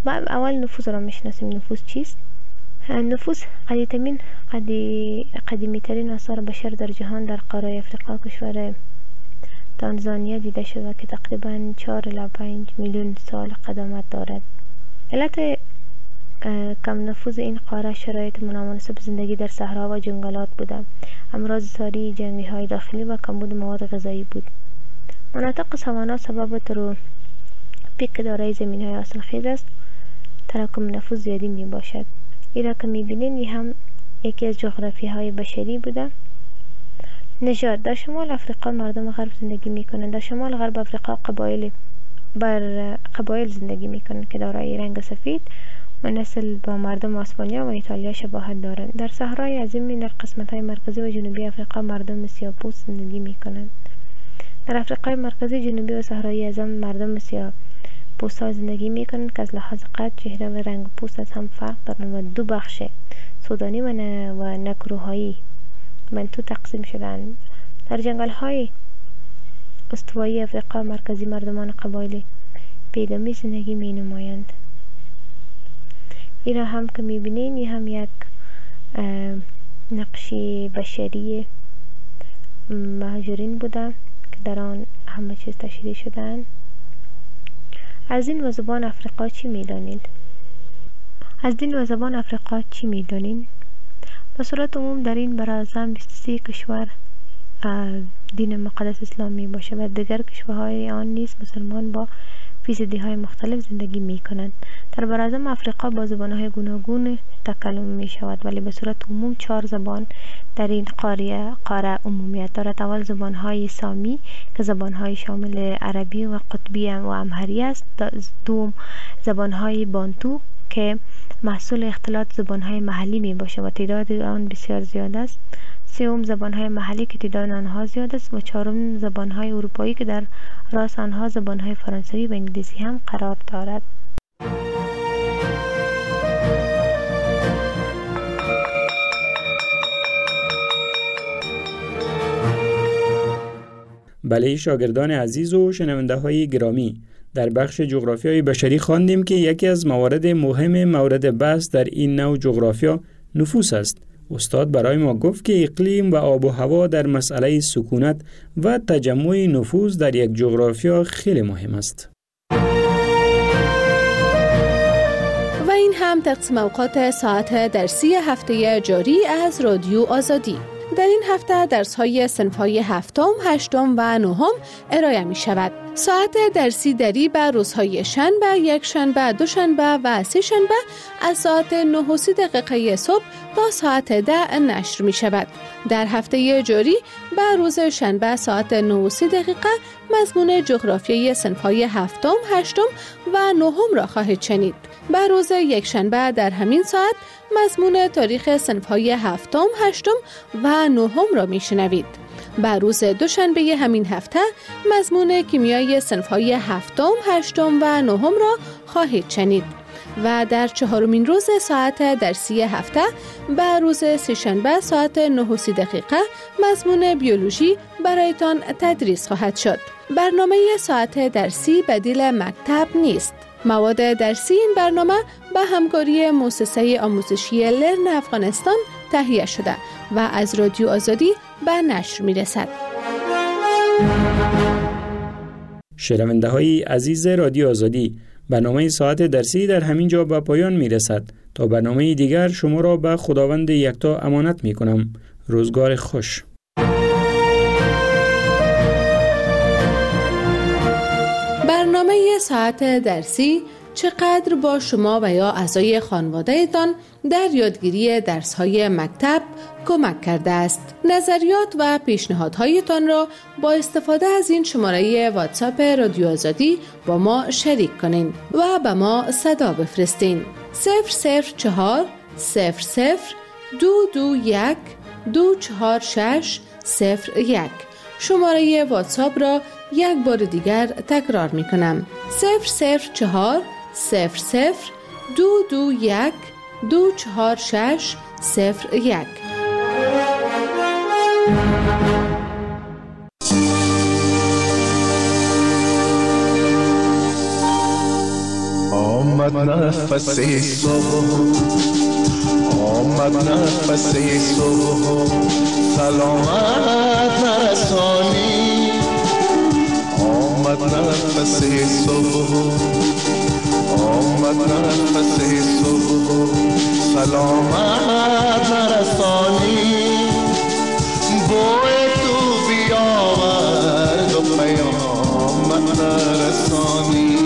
Speaker 2: اول نفوذ را میشناسیم. نفوذ چیست؟ نفوذ قدیمترین قدی قدیمی ترین آثار بشر در جهان در قاره افریقا کشور تانزانیا دیده شده که تقریبا چهار الی پنج میلیون سال قدامت دارد. علت کم نفوذ این قاره شرایط نامناسب زندگی در صحرا و جنگلات بوده. امراض ساری، جنگی های داخلی و کمبود مواد غذایی بود. مناطق سوانا سبب ترو پیک دارای زمین های حاصلخیز است. تراکم نفوذ زیادی می باشد. ایرا که می بینین این هم یکی از جغرافی های بشری بوده. نژاد: در شمال افریقا مردم غرب زندگی می کنند. در شمال غرب افریقا قبایل بر قبایل زندگی می کنند که دارای رنگ سفید و نسل با مردم اسپانیا و ایتالیا شباهت دارند. در صحرای عظیم در قسمت های مرکزی و جنوبی افریقا مردم سیاه‌پوست زندگی می کنند. در افریقای مرکزی، جنوبی و صحرای اعظم مردم سیاه‌پوست ها زندگی می کنند که از لحاظ قد، چهره و رنگ پوست از هم فرق دارند و دو بخش سودانی و, ن... و نکروهایی بنتو تقسیم شدند. در جنگل های استوایی افریقا مرکزی مردمان قبایل پیدامی زندگی می نمایند. اینا هم که می بینین این هم یک نقشی بشری مهاجرین بوده که در آن همه چیز تشریح شدن. از دین و زبان افریقا چی می دانید؟ از دین و زبان افریقا چی می دانید؟ به صورت عموم در این براعظم بیست و سه کشور دین مقدس اسلام می باشه و دیگر کشورهای آن نیز مسلمان با فیصدی های مختلف زندگی می کنند. در براعظم افریقا با زبان های گوناگون تکلم می شود، ولی به صورت عموم چهار زبان در این قاره قاره عمومیت دارد. اول زبان های سامی که زبان های شامل عربی و قطبی و امهری است. دوم زبان های بانتو که محصول اختلاط زبان های محلی می باشه و تعداد آن بسیار زیاد است. سوم زبان های محلی که تعداد آنها زیاد است و چهارم زبان های اروپایی که در راس آنها زبان های فرانسوی و انگلیسی هم قرار دارد.
Speaker 20: بله شاگردان عزیز و شنونده های گرامی، در بخش جغرافیای بشری خواندیم که یکی از موارد مهم مورد بحث در این نوع جغرافیا نفوس است. استاد برای ما گفت که اقلیم و آب و هوا در مسئله سکونت و تجمع نفوس در یک جغرافیا خیلی مهم است.
Speaker 3: و این هم تقسیم اوقات ساعت درسی هفته جاری از رادیو آزادی. در این هفته درس‌های صنف‌های هفتم، هشتم و نهم ارائه می شود. ساعت درسی دری به روزهای شنبه، یک شنبه، دو شنبه و سه شنبه از ساعت نه و سی دقیقه صبح تا ساعت ده نشر می شود. در هفته جاری به روز شنبه ساعت نه و سی دقیقه مضمون جغرافیای صنف‌های هفتم، هشتم و نهم را خواهید شنید. به روز یک شنبه در همین ساعت مضمون تاریخ صنف‌های هفتم، هشتم و نهم را میشنوید. به روز دوشنبه همین هفته مضمون کیمیای صنف‌های هفتم، هشتم و نهم را خواهید شنید. و در چهارمین روز ساعت درسی هفته به روز سه‌شنبه ساعت نه و سی دقیقه مضمون بیولوژی برایتان تدریس خواهد شد. برنامه ساعت درسی بدیل مکتب نیست. مواد درسی این برنامه به همکاری مؤسسه آموزشی لرن افغانستان تهیه شده و از رادیو آزادی به نشر می رسد.
Speaker 20: شنونده های عزیز رادیو آزادی، برنامه ساعت درسی در همین جا به پایان می رسد. تا برنامه دیگر شما را به خداوند یکتا امانت می کنم. روزگار خوش.
Speaker 3: برنامه ساعت درسی چقدر با شما و یا اعضای خانواده‌تان در یادگیری درس‌های مکتب کمک کرده است. نظریات و پیشنهادهایتان را با استفاده از این شماره واتساپ رادیو آزادی با ما شریک کنین و به ما صدا بفرستین. صفر صفر چهار صفر صفر دو دو یک دو چهار شش صفر یک. شماره واتساپ را یک بار دیگر تکرار می کنم. صفر صفر چهار صفر صفر دو دو یک دو چهار شش صفر یک.
Speaker 6: آمد آمد نفس صبح، آمد نفس صبح، سلامت نرسانی. آمد نفس صبح، آمد نفس صبح، سلامت نرسانی. بوی تو بیاورد و پیامت نرسانی.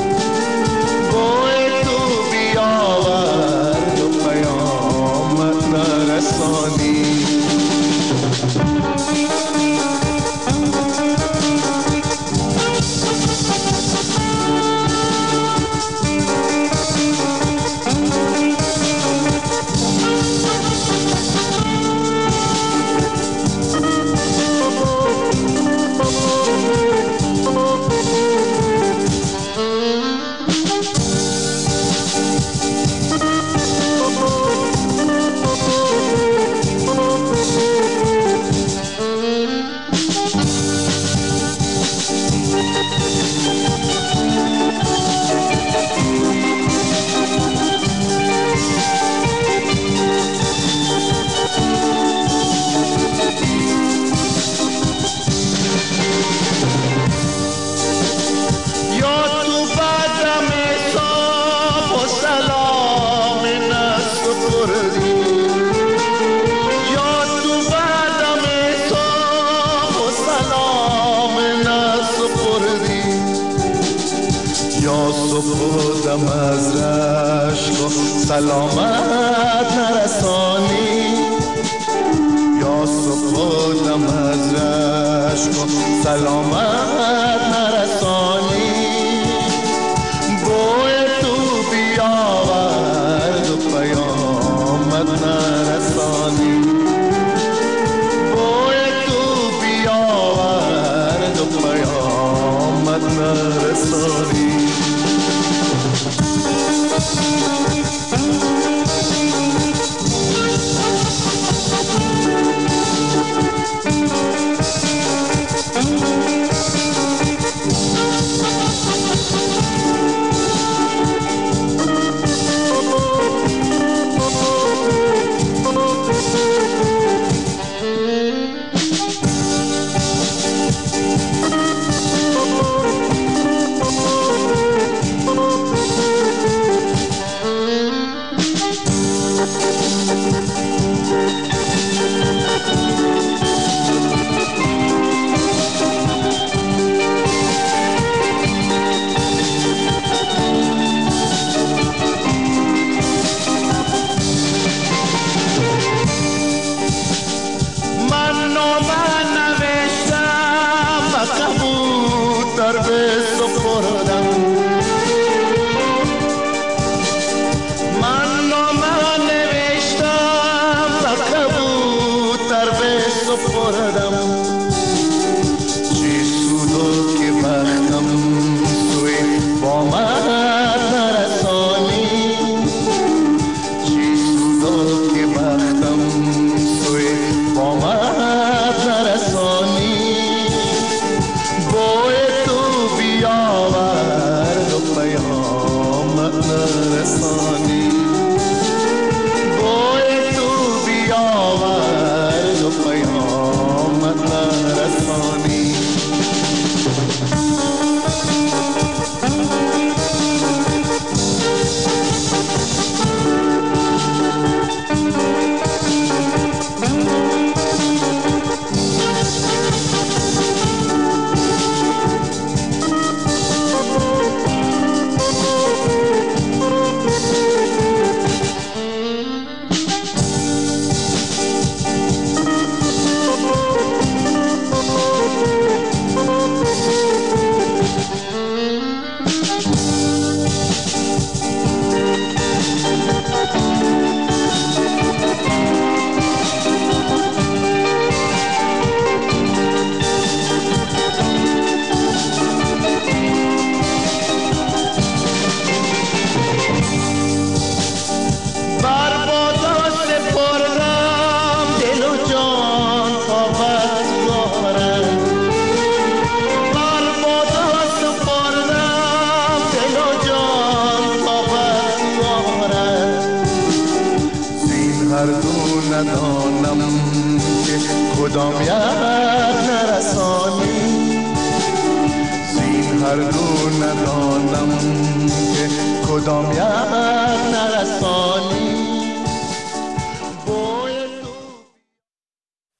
Speaker 6: بوی تو بیاورد و پیامت نرسانی. سپردم از رشک و سلامت نرسانی. یا سپردم از رشک و سلامت نرسانی. بوی تو بیاورد و پیامت نرسانی. بوی تو بیاورد و پیامت نرسانی. نرسانی. بوی تو بیاورد و پیامت نرسانی. کدام یک نرسانی زین هر دو ندانم که کدام یک نرسانی